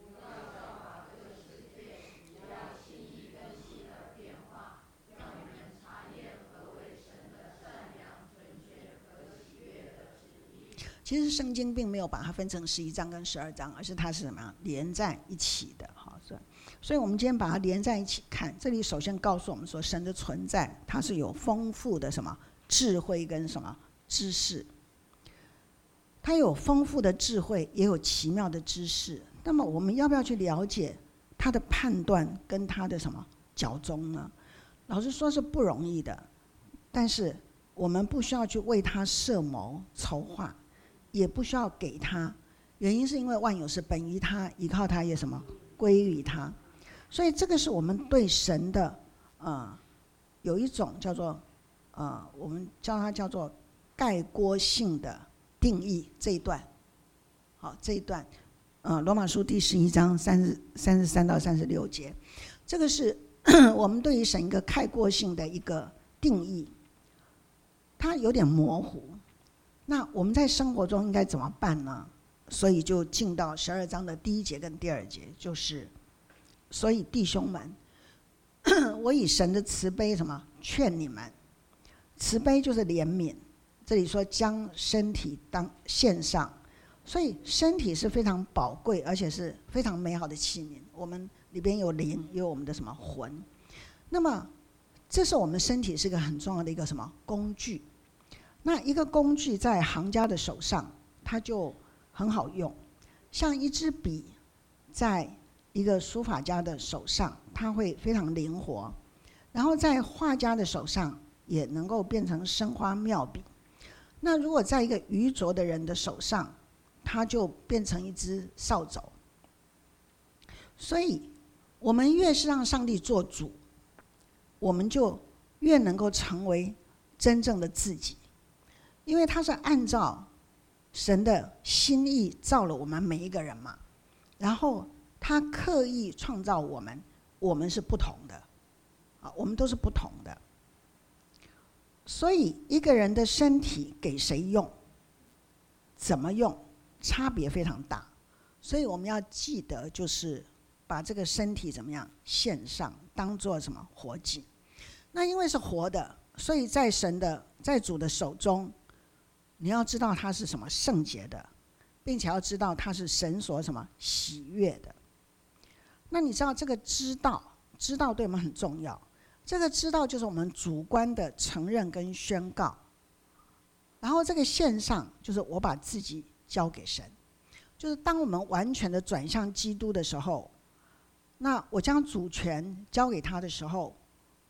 其实圣经并没有把它分成十一章跟十二章，而是它是什么连在一起的。所以我们今天把它连在一起看。这里首先告诉我们说，神的存在它是有丰富的什么智慧跟什么知识，它有丰富的智慧，也有奇妙的知识。那么我们要不要去了解他的判断跟他的什么脚踪呢？老实说是不容易的，但是我们不需要去为他设谋筹划，也不需要给他，原因是因为万有是本于他，依靠他也什么归于他。所以这个是我们对神的呃有一种叫做呃我们叫它叫做概括性的定义。这一段好，这一段呃罗马书第十一章三十三十三到三十六节，这个是我们对于神一个概括性的一个定义，它有点模糊。那我们在生活中应该怎么办呢？所以就进到十二章的第一节跟第二节，就是所以弟兄们，我以神的慈悲什么劝你们，慈悲就是怜悯，这里说将身体当献上，所以身体是非常宝贵而且是非常美好的器皿，我们里边有灵，也有我们的什么魂。那么这是我们身体是一个很重要的一个什么工具。那一个工具在行家的手上它就很好用，像一支笔在一个书法家的手上它会非常灵活，然后在画家的手上也能够变成生花妙笔。那如果在一个愚拙的人的手上，它就变成一只扫帚。所以我们越是让上帝做主，我们就越能够成为真正的自己，因为他是按照神的心意造了我们每一个人嘛，然后他刻意创造我们，我们是不同的啊，我们都是不同的。所以一个人的身体给谁用，怎么用，差别非常大。所以我们要记得，就是把这个身体怎么样献上，当作什么活祭。那因为是活的，所以在神的在主的手中，你要知道它是什么圣洁的，并且要知道它是神所什么喜悦的。那你知道这个知道，知道对我们很重要。这个知道就是我们主观的承认跟宣告，然后这个献上就是我把自己交给神，就是当我们完全的转向基督的时候，那我将主权交给他的时候，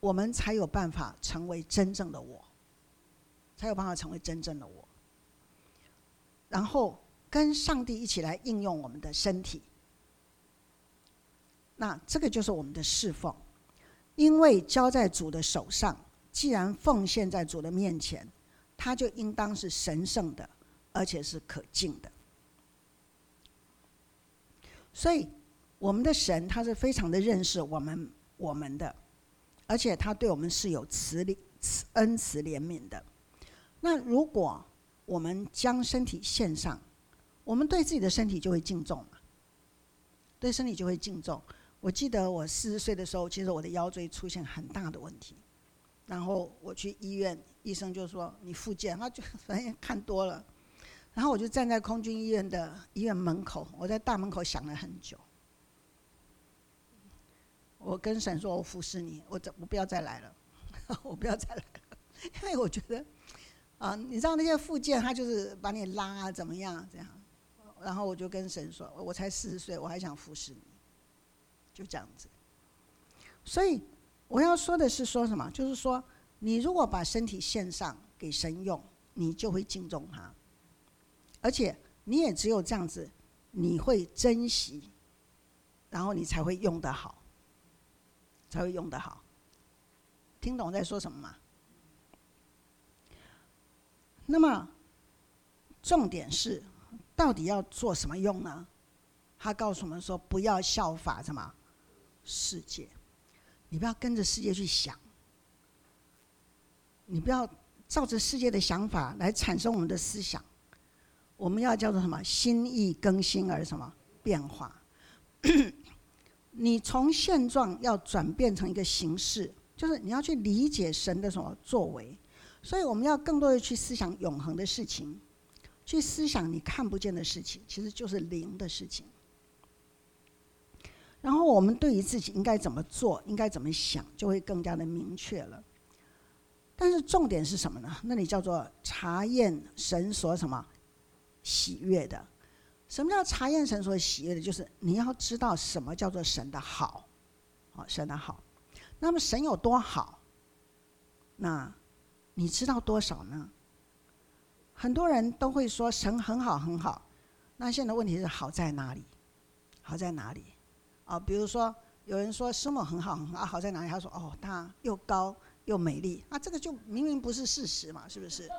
我们才有办法成为真正的我，才有办法成为真正的我，然后跟上帝一起来应用我们的身体。那这个就是我们的侍奉，因为交在主的手上，既然奉献在主的面前，它就应当是神圣的，而且是可敬的。所以我们的神他是非常的认识我们我们的，而且他对我们是有慈慈恩慈怜悯的。那如果我们将身体献上，我们对自己的身体就会敬重嘛，对身体就会敬重。我记得我四十岁的时候，其实我的腰椎出现很大的问题，然后我去医院，医生就说你复健，他就反正看多了，然后我就站在空军医院的医院门口，我在大门口想了很久。我跟神说：“我服侍你，我我不要再来了，我不要再来了，因为我觉得啊，你知道那些复健，他就是把你拉啊，怎么样这样。然后我就跟神说：我才四十岁，我还想服侍你，就这样子。所以我要说的是说什么？就是说，你如果把身体献上给神用，你就会敬重他，而且你也只有这样子，你会珍惜，然后你才会用得好。”才会用得好，听懂在说什么吗？那么重点是，到底要做什么用呢？他告诉我们说，不要效法什么世界，你不要跟着世界去想，你不要照着世界的想法来产生我们的思想，我们要叫做什么？心意更新而什么变化？你从现状要转变成一个形式，就是你要去理解神的什么作为。所以我们要更多的去思想永恒的事情，去思想你看不见的事情，其实就是灵的事情。然后我们对于自己应该怎么做，应该怎么想，就会更加的明确了。但是重点是什么呢？那里叫做查验神所什么喜悦的。什么叫查验神所喜悦的？就是你要知道什么叫做神的好，哦，神的好。那么神有多好？那你知道多少呢？很多人都会说神很好很好，那现在问题是好在哪里？好在哪里？啊，比如说有人说师母很好很好，啊，好在哪里？他说哦，她又高又美丽，那这个就明明不是事实嘛，是不是？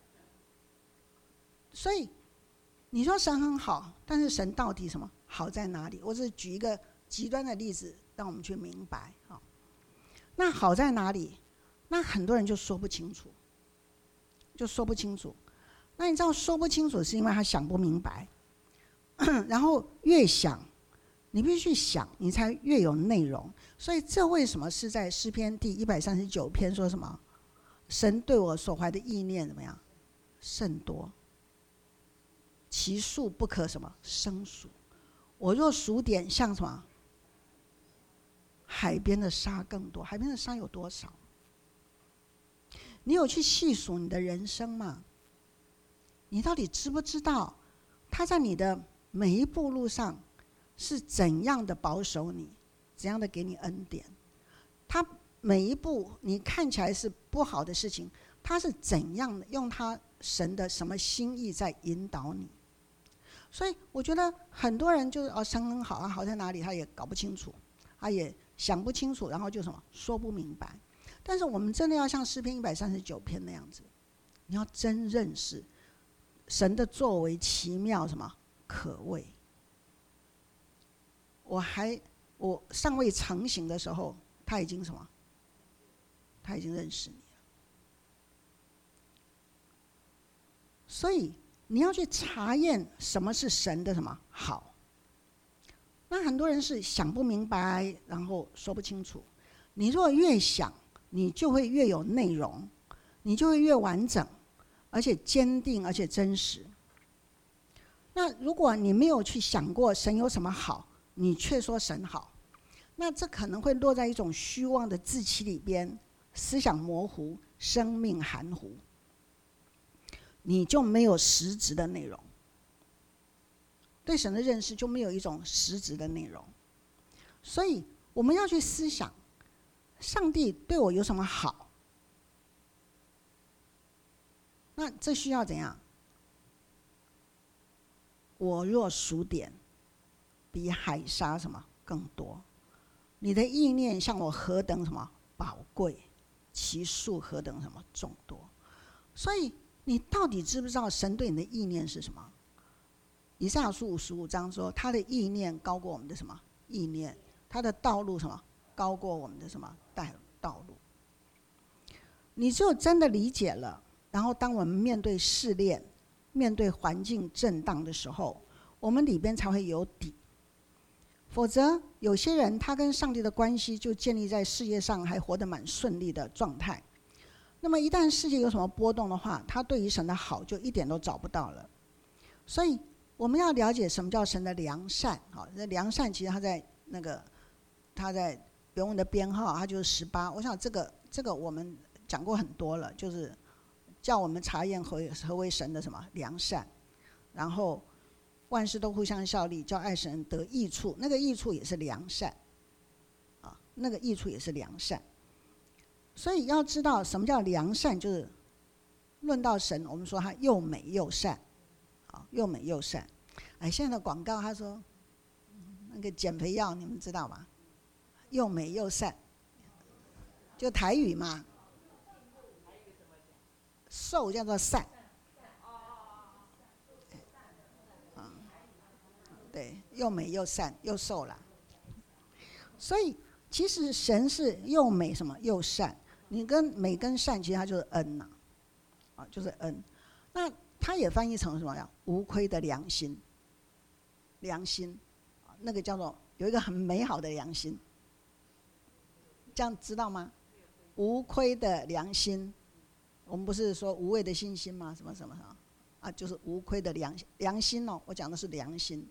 所以你说神很好，但是神到底什么好在哪里？我只是举一个极端的例子，让我们去明白啊。那好在哪里？那很多人就说不清楚，就说不清楚。那你知道说不清楚，是因为他想不明白，然后越想，你必须去想，你才越有内容。所以这为什么是在诗篇第一百三十九篇说什么？神对我所怀的意念怎么样？甚多。其数不可什么胜数，我若数点，像什么海边的沙更多。海边的沙有多少？你有去细数你的人生吗？你到底知不知道他在你的每一步路上是怎样的保守你，怎样的给你恩典？他每一步你看起来是不好的事情，他是怎样的用他神的什么心意在引导你？所以我觉得很多人就是哦，神很好啊，好在哪里他也搞不清楚，他也想不清楚，然后就什么说不明白。但是我们真的要像诗篇一百三十九篇那样子，你要真认识神的作为奇妙什么可畏。我还我尚未成型的时候，他已经什么？他已经认识你了。所以你要去查验什么是神的什么好。那很多人是想不明白，然后说不清楚。你若越想，你就会越有内容，你就会越完整，而且坚定，而且真实。那如果你没有去想过神有什么好，你却说神好，那这可能会落在一种虚妄的自欺里边，思想模糊，生命含糊，你就没有实质的内容，对神的认识就没有一种实质的内容。所以我们要去思想上帝对我有什么好？那这需要怎样？我若数点，比海沙什么更多。你的意念像我何等什么宝贵，其数何等什么众多。所以你到底知不知道神对你的意念是什么？以赛亚书五十五章说，他的意念高过我们的什么意念，他的道路什么高过我们的什么道路。你只有真的理解了，然后当我们面对试炼，面对环境震荡的时候，我们里边才会有底。否则有些人他跟上帝的关系就建立在事业上还活得蛮顺利的状态，那么一旦世界有什么波动的话，他对于神的好就一点都找不到了。所以我们要了解什么叫神的良善。好，那良善其实他在那个他在原文的编号，它就是十八。我想这个这个我们讲过很多了，就是叫我们查验何何为神的什么良善，然后万事都互相效力，叫爱神得益处，那个益处也是良善啊，那个益处也是良善。所以要知道什么叫良善，就是论到神，我们说他又美又善，啊，又美又善。哎，现在的广告他说那个减肥药你们知道吗？又美又善，就台语嘛，瘦叫做善。对，又美又善又瘦啦。所以其实神是又美什么又善，你跟美跟善其实它就是恩呐、啊，啊就是恩。那它也翻译成什么呀？无亏的良心，良心，啊那个叫做有一个很美好的良心，这样知道吗？无亏的良心，我们不是说无畏的信心吗？什么什么什么啊，就是无亏的良心，良心哦，我讲的是良心。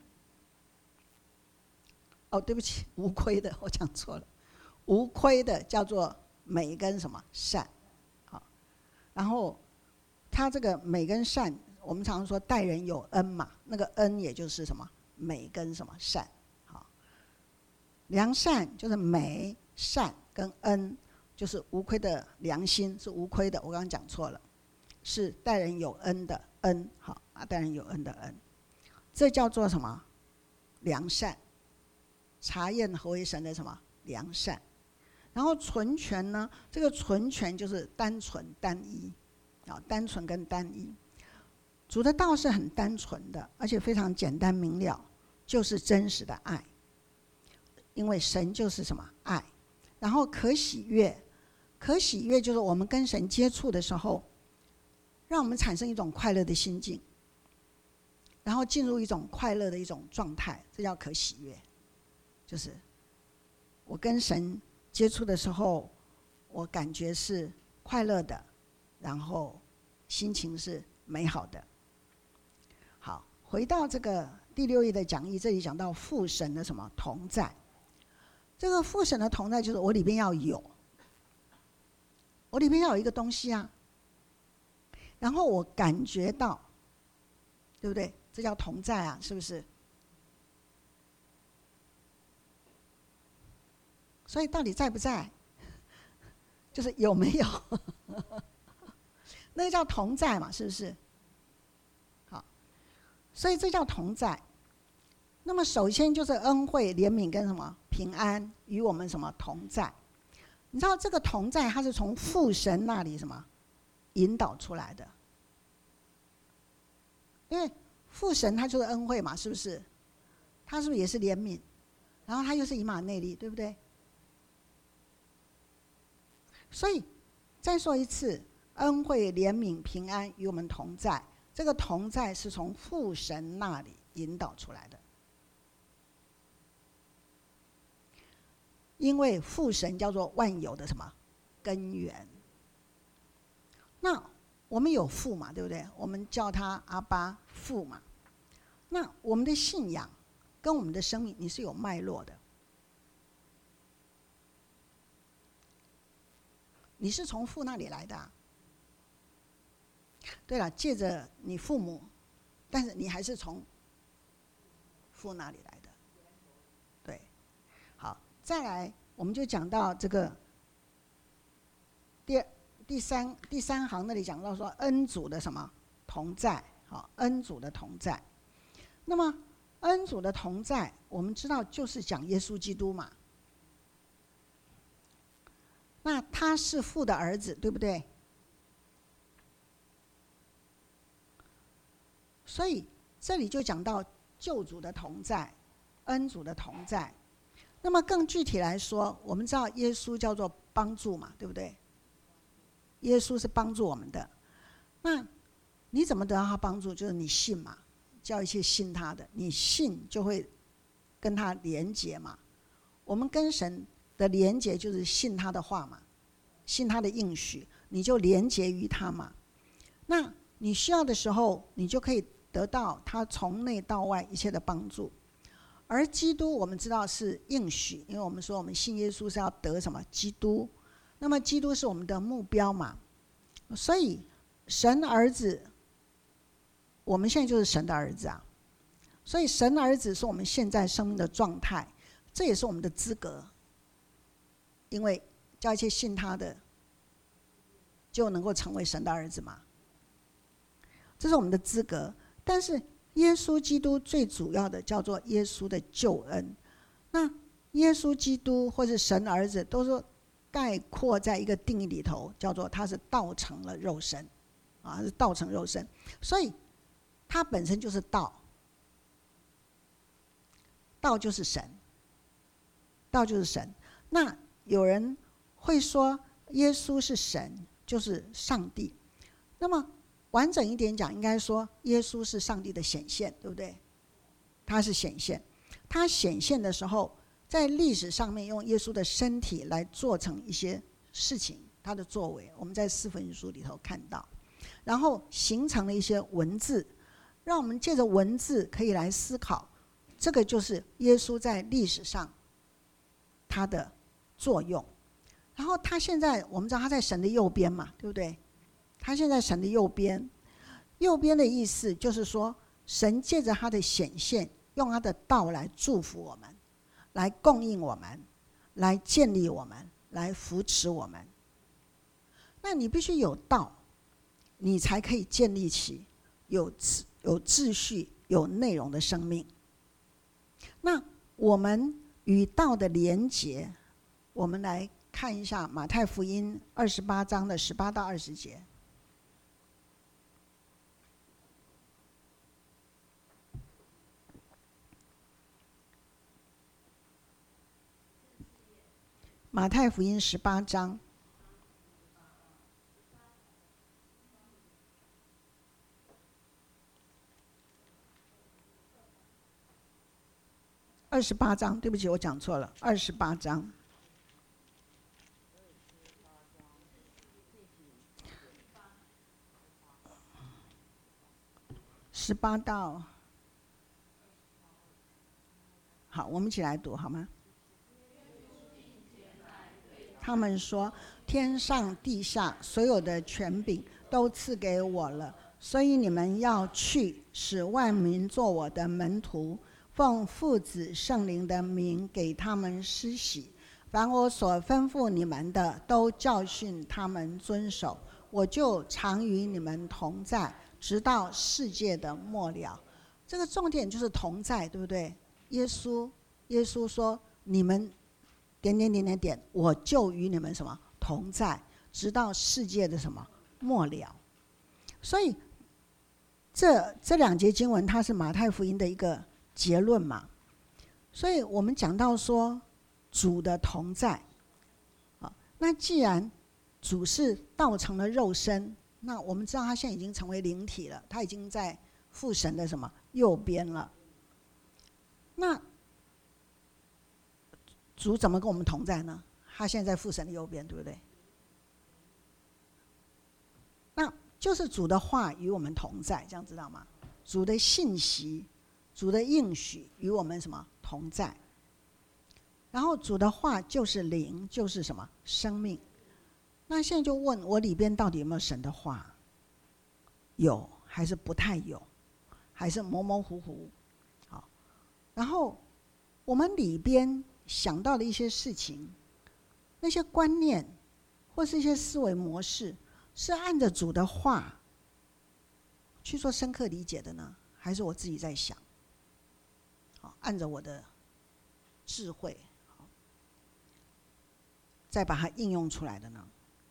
哦，对不起，无亏的，我讲错了。无亏的叫做美跟什么善，好，然后他这个美跟善，我们常常说待人有恩嘛，那个恩也就是什么美跟什么善，好，良善就是美，善跟恩就是无亏的良心，是无亏的，我刚刚讲错了，是待人有恩的恩，好啊，待人有恩的恩，这叫做什么良善。查验何为神的什么良善，然后纯全呢？这个纯全就是单纯单一，啊，单纯跟单一。主的道是很单纯的，而且非常简单明了，就是真实的爱。因为神就是什么爱，然后可喜悦，可喜悦就是我们跟神接触的时候，让我们产生一种快乐的心境，然后进入一种快乐的一种状态，这叫可喜悦。就是我跟神接触的时候，我感觉是快乐的，然后心情是美好的。好，回到这个第六页的讲义，这里讲到父神的什么同在。这个父神的同在就是我里边要有，我里边要有一个东西啊，然后我感觉到，对不对？这叫同在啊，是不是？所以到底在不在，就是有没有那个叫同在嘛，是不是？好，所以这叫同在。那么首先就是恩惠、怜悯跟什么平安与我们什么同在。你知道这个同在，它是从父神那里什么引导出来的，因为父神他就是恩惠嘛，是不是？他是不是也是怜悯？然后他又是以马内利，对不对？所以再说一次，恩惠、怜悯、平安与我们同在，这个同在是从父神那里引导出来的。因为父神叫做万有的什么根源。那我们有父嘛，对不对？我们叫他阿爸父嘛。那我们的信仰跟我们的生命，你是有脉络的。你是从父那里来的、啊。对了，借着你父母，但是你还是从父那里来的。对，好，再来我们就讲到这个第三第三行那里讲到说恩主的什么同在，好，恩主的同在。那么恩主的同在，我们知道就是讲耶稣基督嘛。那他是父的儿子，对不对？所以这里就讲到救主的同在，恩主的同在。那么更具体来说，我们知道耶稣叫做帮助嘛，对不对？耶稣是帮助我们的。那你怎么得到他帮助？就是你信嘛，叫一切信他的，你信就会跟他连结嘛。我们跟神的连结就是信他的话嘛，信他的应许，你就连结于他嘛。那你需要的时候，你就可以得到他从内到外一切的帮助。而基督我们知道是应许，因为我们说我们信耶稣是要得什么？基督。那么基督是我们的目标嘛，所以神儿子，我们现在就是神的儿子啊。所以神儿子是我们现在生命的状态，这也是我们的资格。因为叫一切信他的，就能够成为神的儿子嘛，这是我们的资格。但是耶稣基督最主要的叫做耶稣的救恩。那耶稣基督或是神儿子，都说概括在一个定义里头，叫做他是道成了肉身，啊，是道成肉身。所以他本身就是道，道就是神，道就是神。那有人会说耶稣是神，就是上帝。那么完整一点讲，应该说耶稣是上帝的显现，对不对？他是显现，他显现的时候，在历史上面用耶稣的身体来做成一些事情，他的作为我们在四福音书里头看到，然后形成了一些文字，让我们借着文字可以来思考，这个就是耶稣在历史上他的作用。然后他现在我们知道他在神的右边嘛，对不对？他现在神的右边，右边的意思就是说，神借着他的显现，用他的道来祝福我们，来供应我们，来建立我们，来扶持我们。那你必须有道，你才可以建立起有有秩序、有内容的生命。那我们与道的连结，我们来看一下马太福音二十八章的十八到二十节。马太福音十八章二十八章，对不起，我讲错了，二十八章。十八到，好，我们一起来读好吗？他们说，天上地下所有的权柄都赐给我了，所以你们要去，使万民做我的门徒，奉父子圣灵的名给他们施洗，凡我所吩咐你们的，都教训他们遵守，我就常与你们同在，直到世界的末了。这个重点就是同在，对不对？耶稣耶稣说，你们点点点点点，我就与你们什么同在，直到世界的什么末了。所以这这两节经文，它是马太福音的一个结论嘛。所以我们讲到说主的同在，啊，那既然主是道成了肉身，那我们知道他现在已经成为灵体了，他已经在父神的什么右边了。那主怎么跟我们同在呢？他现在在父神的右边，对不对？那就是主的话与我们同在，这样知道吗？主的信息、主的应许与我们什么同在？然后主的话就是灵，就是什么生命。那现在就问我里边到底有没有神的话？有还是不太有？还是模模糊糊？好，然后我们里边想到的一些事情，那些观念或是一些思维模式， 是按着主的话去做深刻理解的呢，还是我自己在想，按着我的智慧再把它应用出来的呢？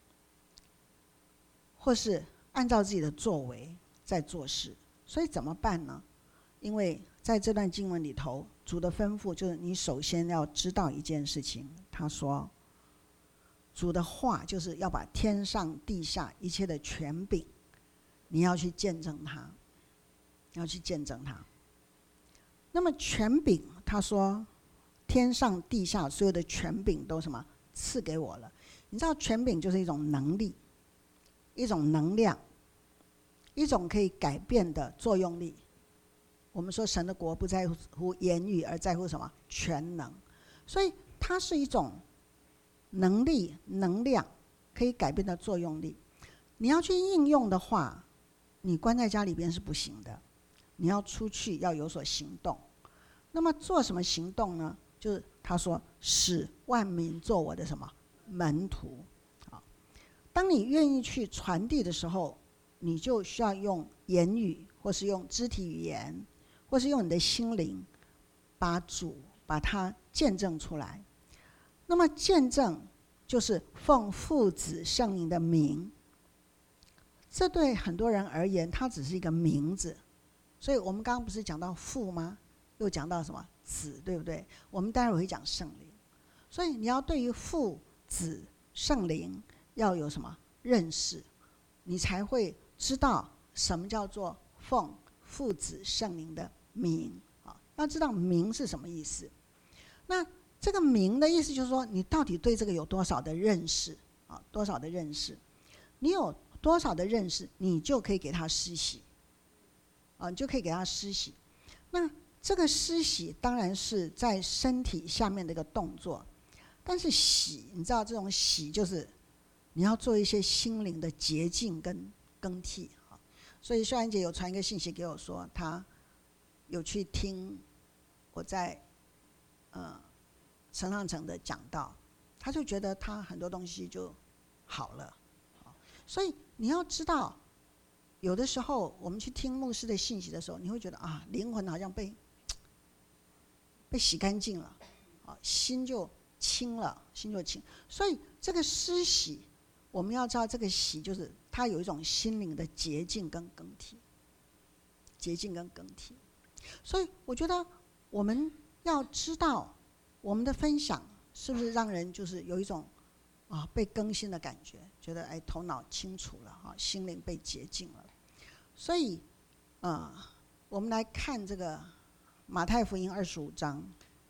或是按照自己的作为在做事？所以怎么办呢？因为在这段经文里头，主的吩咐就是你首先要知道一件事情，他说主的话就是要把天上地下一切的权柄，你要去见证它，要去见证它。那么权柄，他说天上地下所有的权柄都什么赐给我了。你知道权柄就是一种能力，一种能量，一种可以改变的作用力。我们说神的国不在乎言语，而在乎什么？全能。所以它是一种能力、能量，可以改变的作用力。你要去应用的话，你关在家里边是不行的，你要出去，要有所行动。那么做什么行动呢？就是他说使万民做我的什么门徒。好，当你愿意去传递的时候，你就需要用言语，或是用肢体语言，或是用你的心灵，把主把它见证出来。那么见证就是奉父子圣灵的名，这对很多人而言，它只是一个名字。所以我们刚刚不是讲到父吗？又讲到什么子，对不对？我们待会儿会讲圣灵。所以你要对于父子圣灵要有什么认识，你才会知道什么叫做奉父子圣灵的名。要知道名是什么意思。那这个名的意思就是说，你到底对这个有多少的认识啊？多少的认识？你有多少的认识，你就可以给他施洗啊，你就可以给他施洗。那这个施洗当然是在身体下面的一个动作，但是洗，你知道这种洗就是你要做一些心灵的洁净跟更替啊。所以秀安姐有传一个信息给我说，她有去听我在呃陈浪成的讲道，他就觉得他很多东西就好了。所以你要知道，有的时候我们去听牧师的信息的时候，你会觉得啊，灵魂好像被被洗干净了，啊，心就清了，心就清。所以这个施洗，我们要知道这个洗就是它有一种心灵的洁净跟更替，洁净跟更替。所以我觉得我们要知道，我们的分享是不是让人就是有一种啊被更新的感觉，觉得哎头脑清楚了啊，心灵被洁净了。所以呃，我们来看这个马太福音二十五章。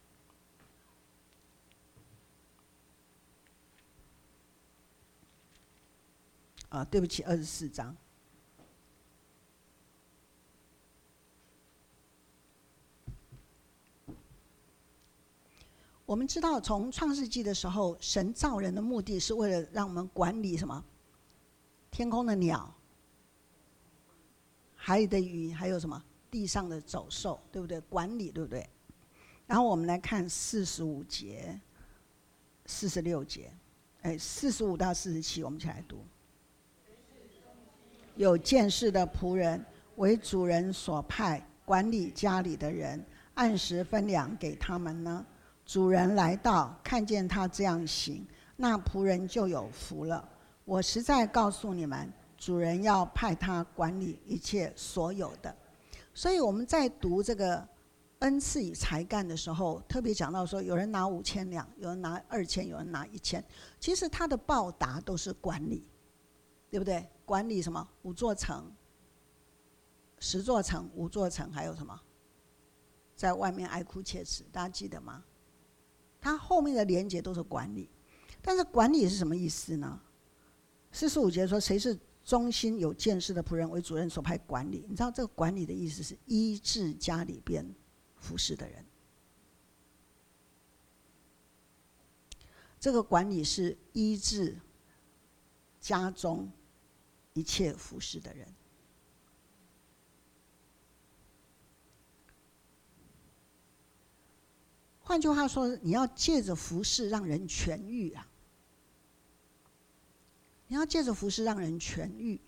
啊，对不起，二十四章。我们知道，从创世纪的时候，神造人的目的是为了让我们管理什么？天空的鸟、海里的鱼，还有什么地上的走兽，对不对？管理，对不对？然后我们来看四十五节、四十六节，哎，四十五到四十七，我们一起来读。有见识的仆人为主人所派，管理家里的人，按时分粮给他们呢。主人来到，看见他这样行，那仆人就有福了。我实在告诉你们，主人要派他管理一切所有的。所以我们在读这个恩赐与才干的时候，特别讲到说，有人拿五千两，有人拿二千，有人拿一千，其实他的报答都是管理，对不对？管理什么？五座城、十座城、五座城，还有什么？在外面哀哭切齿，大家记得吗？它后面的连结都是管理，但是管理是什么意思呢？四十五节说，谁是忠心有见识的仆人，为主人所派管理。你知道这个管理的意思是医治家里边服侍的人，这个管理是医治家中一切服侍的人。换句话说，你要借着服事让人痊愈啊！ 你要借着服事让人痊愈。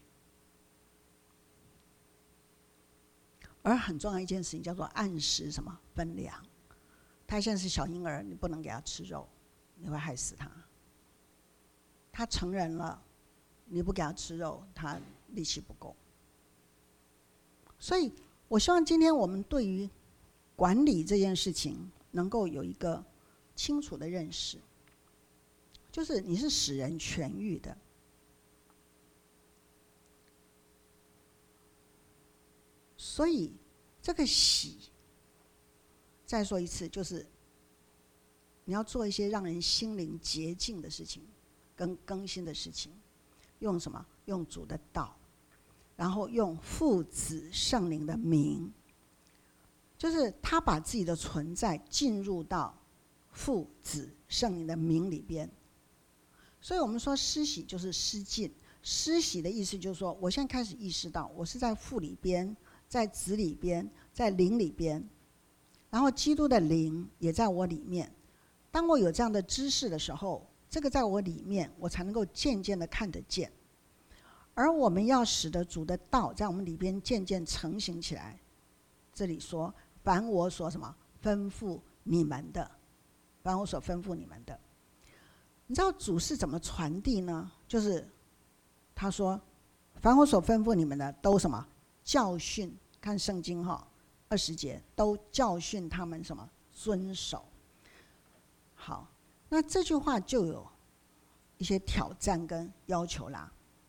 而很重要一件事情叫做按时什么分粮。他现在是小婴儿，你不能给他吃肉，你会害死他。他成人了，你不给他吃肉，他力气不够。所以我希望今天我们对于管理这件事情能够有一个清楚的认识，就是你是使人痊愈的。所以这个喜，再说一次，就是你要做一些让人心灵洁净的事情跟更新的事情。用什么？用主的道，然后用父子圣灵的名，就是他把自己的存在进入到父子圣灵的名里边。所以我们说施洗就是施浸。施洗的意思就是说，我现在开始意识到我是在父里边，在子里边，在灵里边，然后基督的灵也在我里面。当我有这样的知识的时候，这个在我里面，我才能够渐渐的看得见。而我们要使得主的道在我们里边渐渐成型起来。这里说，凡我所什么吩咐你们的，凡我所吩咐你们的。你知道主是怎么传递呢？就是他说，凡我所吩咐你们的，都什么教训，看圣经哈，二十节都教训他们什么遵守。好，那这句话就有一些挑战跟要求啦。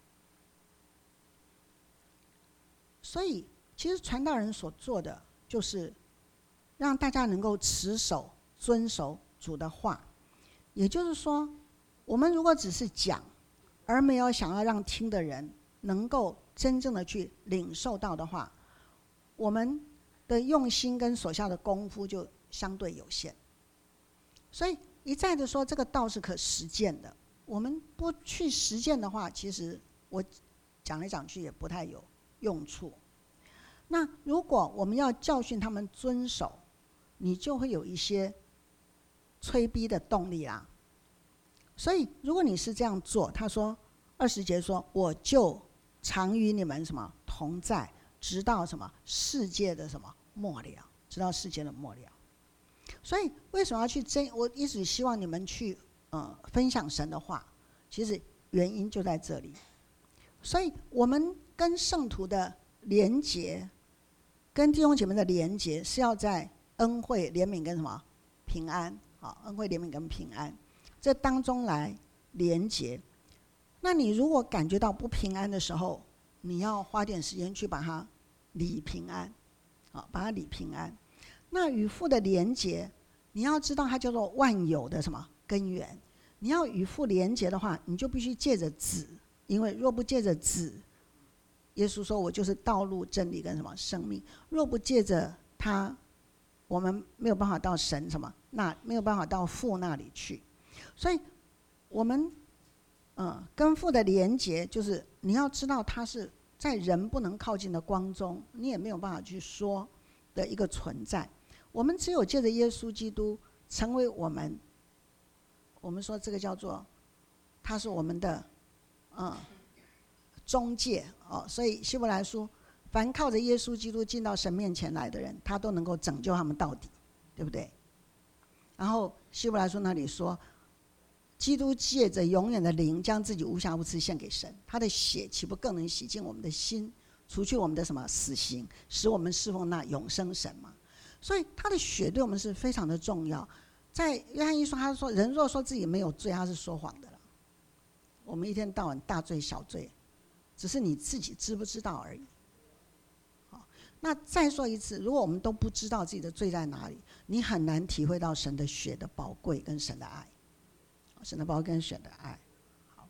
所以其实传道人所做的就是让大家能够持守遵守主的话。也就是说，我们如果只是讲，而没有想要让听的人能够真正的去领受到的话，我们的用心跟所下的功夫就相对有限。所以一再的说这个道是可实践的，我们不去实践的话，其实我讲来讲去也不太有用处。那如果我们要教训他们遵守，你就会有一些催逼的动力啦。所以如果你是这样做，他说二十节说，我就常与你们什么同在，直到什么世界的什么末了，直到世界的末了。所以为什么要去争？我一直希望你们去呃分享神的话，其实原因就在这里。所以我们跟圣徒的连结，跟弟兄姐妹的连结，是要在恩惠、怜悯跟什么平安，好，恩惠、怜悯跟平安这当中来连结。那你如果感觉到不平安的时候，你要花点时间去把它理平安，好，把它理平安。那与父的连结，你要知道它叫做万有的什么根源。你要与父连结的话，你就必须借着子，因为若不借着子，耶稣说我就是道路真理跟什么生命，若不借着他，我们没有办法到神什么那没有办法到父那里去。所以我们嗯跟父的连结，就是你要知道他是在人不能靠近的光中，你也没有办法去说的一个存在。我们只有借着耶稣基督成为我们，我们说这个叫做他是我们的嗯中介哦。所以希伯来书，凡靠着耶稣基督进到神面前来的人，他都能够拯救他们到底，对不对？然后希伯来书那里说，基督借着永远的灵将自己无瑕无疵献给神，他的血岂不更能洗净我们的心，除去我们的什么死刑，使我们侍奉那永生神吗？所以他的血对我们是非常的重要。在约翰一书他说，人若说自己没有罪，他是说谎的了。我们一天到晚大罪小罪，只是你自己知不知道而已。好，那再说一次，如果我们都不知道自己的罪在哪里，你很难体会到神的血的宝贵跟神的爱，神的宝贵跟神的爱。好，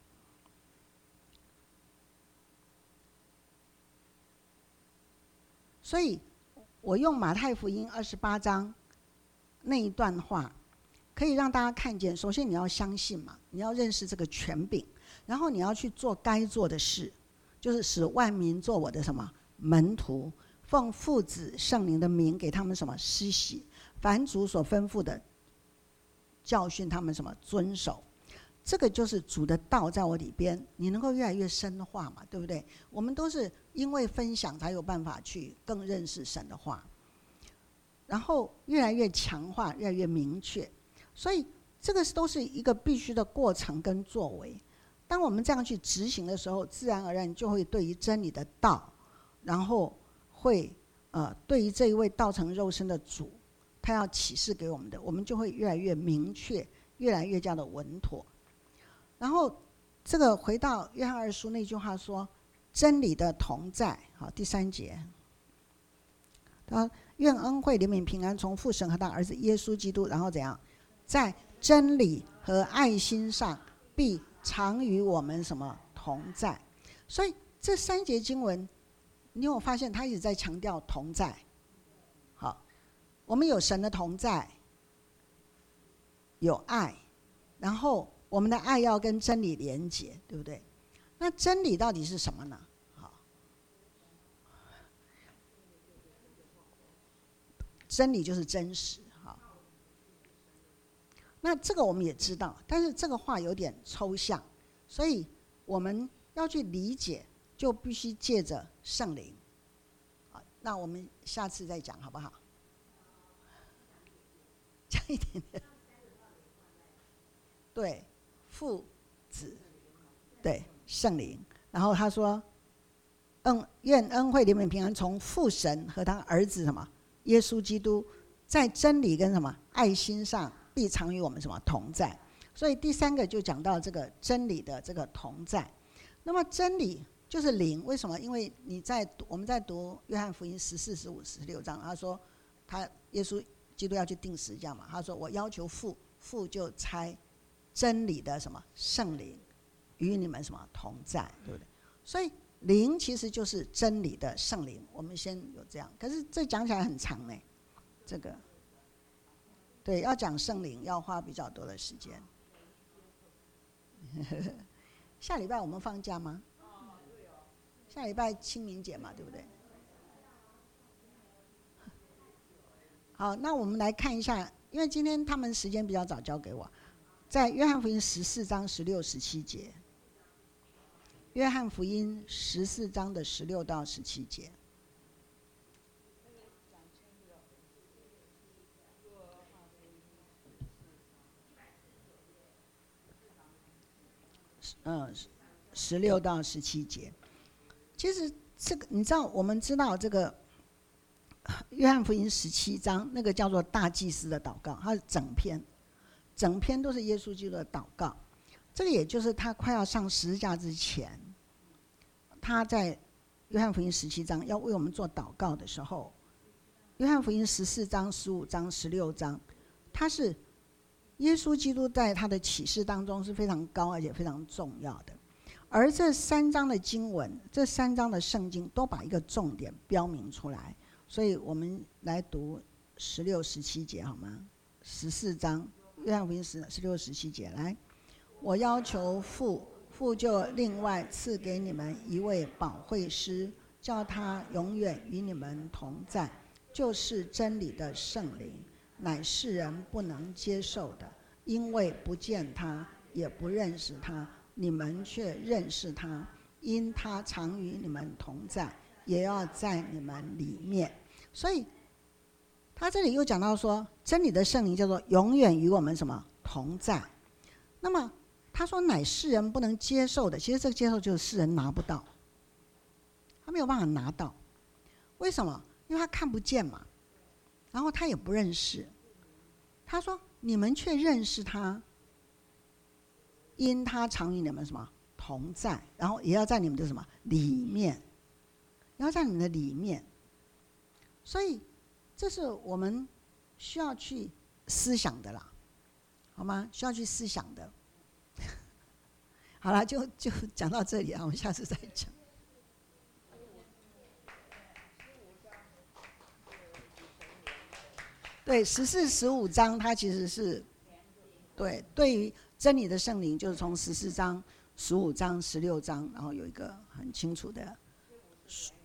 所以我用马太福音二十八章那一段话，可以让大家看见，首先你要相信嘛，你要认识这个权柄，然后你要去做该做的事，就是使万民做我的什么门徒，奉父子圣灵的名给他们什么施洗，凡主所吩咐的教训他们什么遵守。 这个就是主的道在我里边，你能够越来越深化嘛，对不对？我们都是因为分享才有办法去更认识神的话，然后越来越强化，越来越明确。所以这个都是一个必须的过程跟作为。当我们这样去执行的时候，自然而然就会对于真理的道，然后会呃对于这一位道成肉身的主，他要启示给我们的，我们就会越来越明确，越来越加的稳妥。然后这个回到约翰二书那句话说，真理的同在，好，第三节，他愿恩惠怜悯平安从父神和他儿子耶稣基督，然后怎样，在真理和爱心上必常与我们什么同在。所以这三节经文，你有发现他一直在强调同在。好，我们有神的同在，有爱，然后我们的爱要跟真理连结，对不对？那真理到底是什么呢？好，真理就是真实。好，那这个我们也知道，但是这个话有点抽象，所以我们要去理解，就必须借着圣灵。好，那我们下次再讲好不好？讲一点点。对，父子，对，圣灵。然后他说，恩愿恩惠怜悯平安从父神和他儿子什么耶稣基督，在真理跟什么爱心上必常与我们什么同在。所以第三个就讲到这个真理的这个同在。那么真理就是灵，为什么？因为你在我们在读约翰福音十四、十五、十六章，他说他耶稣基督要去定十架嘛，他说我要求父，父就差真理的什么圣灵与你们什么同在，对不对？所以灵其实就是真理的圣灵。我们先有这样，可是这讲起来很长呢，这个对，要讲圣灵要花比较多的时间。下礼拜我们放假吗？下礼拜清明节嘛，对不对？好，那我们来看一下，因为今天他们时间比较早交给我，在约翰福音十四章十六、十七节。约翰福音十四章的十六到十七节。嗯，十六到十七节。其实这个你知道，我们知道这个约翰福音十七章那个叫做大祭司的祷告，它是整篇，整篇都是耶稣基督的祷告。这个也就是他快要上十字架之前，他在约翰福音十七章要为我们做祷告的时候，约翰福音十四章、十五章、十六章，他是耶稣基督在他的启示当中是非常高而且非常重要的。而这三章的经文，这三章的圣经都把一个重点标明出来，所以我们来读十六、十七节好吗？十四章，约翰福音十六、十七节，来，我要求父，父就另外赐给你们一位保惠师，叫他永远与你们同在，就是真理的圣灵，乃世人不能接受的，因为不见他，也不认识他。你们却认识他，因他常与你们同在，也要在你们里面。所以他这里又讲到说，真理的圣灵叫做永远与我们什么同在。那么他说乃世人不能接受的，其实这个接受就是世人拿不到，他没有办法拿到。为什么？因为他看不见嘛，然后他也不认识。他说你们却认识他，因他常与你们什么同在，然后也要在你们的什么里面，也要在你们的里面。所以这是我们需要去思想的啦，好吗？需要去思想的。好了，就就讲到这里啊，我们下次再讲。对，十四、十五章它其实是对对于真理的圣灵，就是从十四章、十五章、十六章，然后有一个很清楚的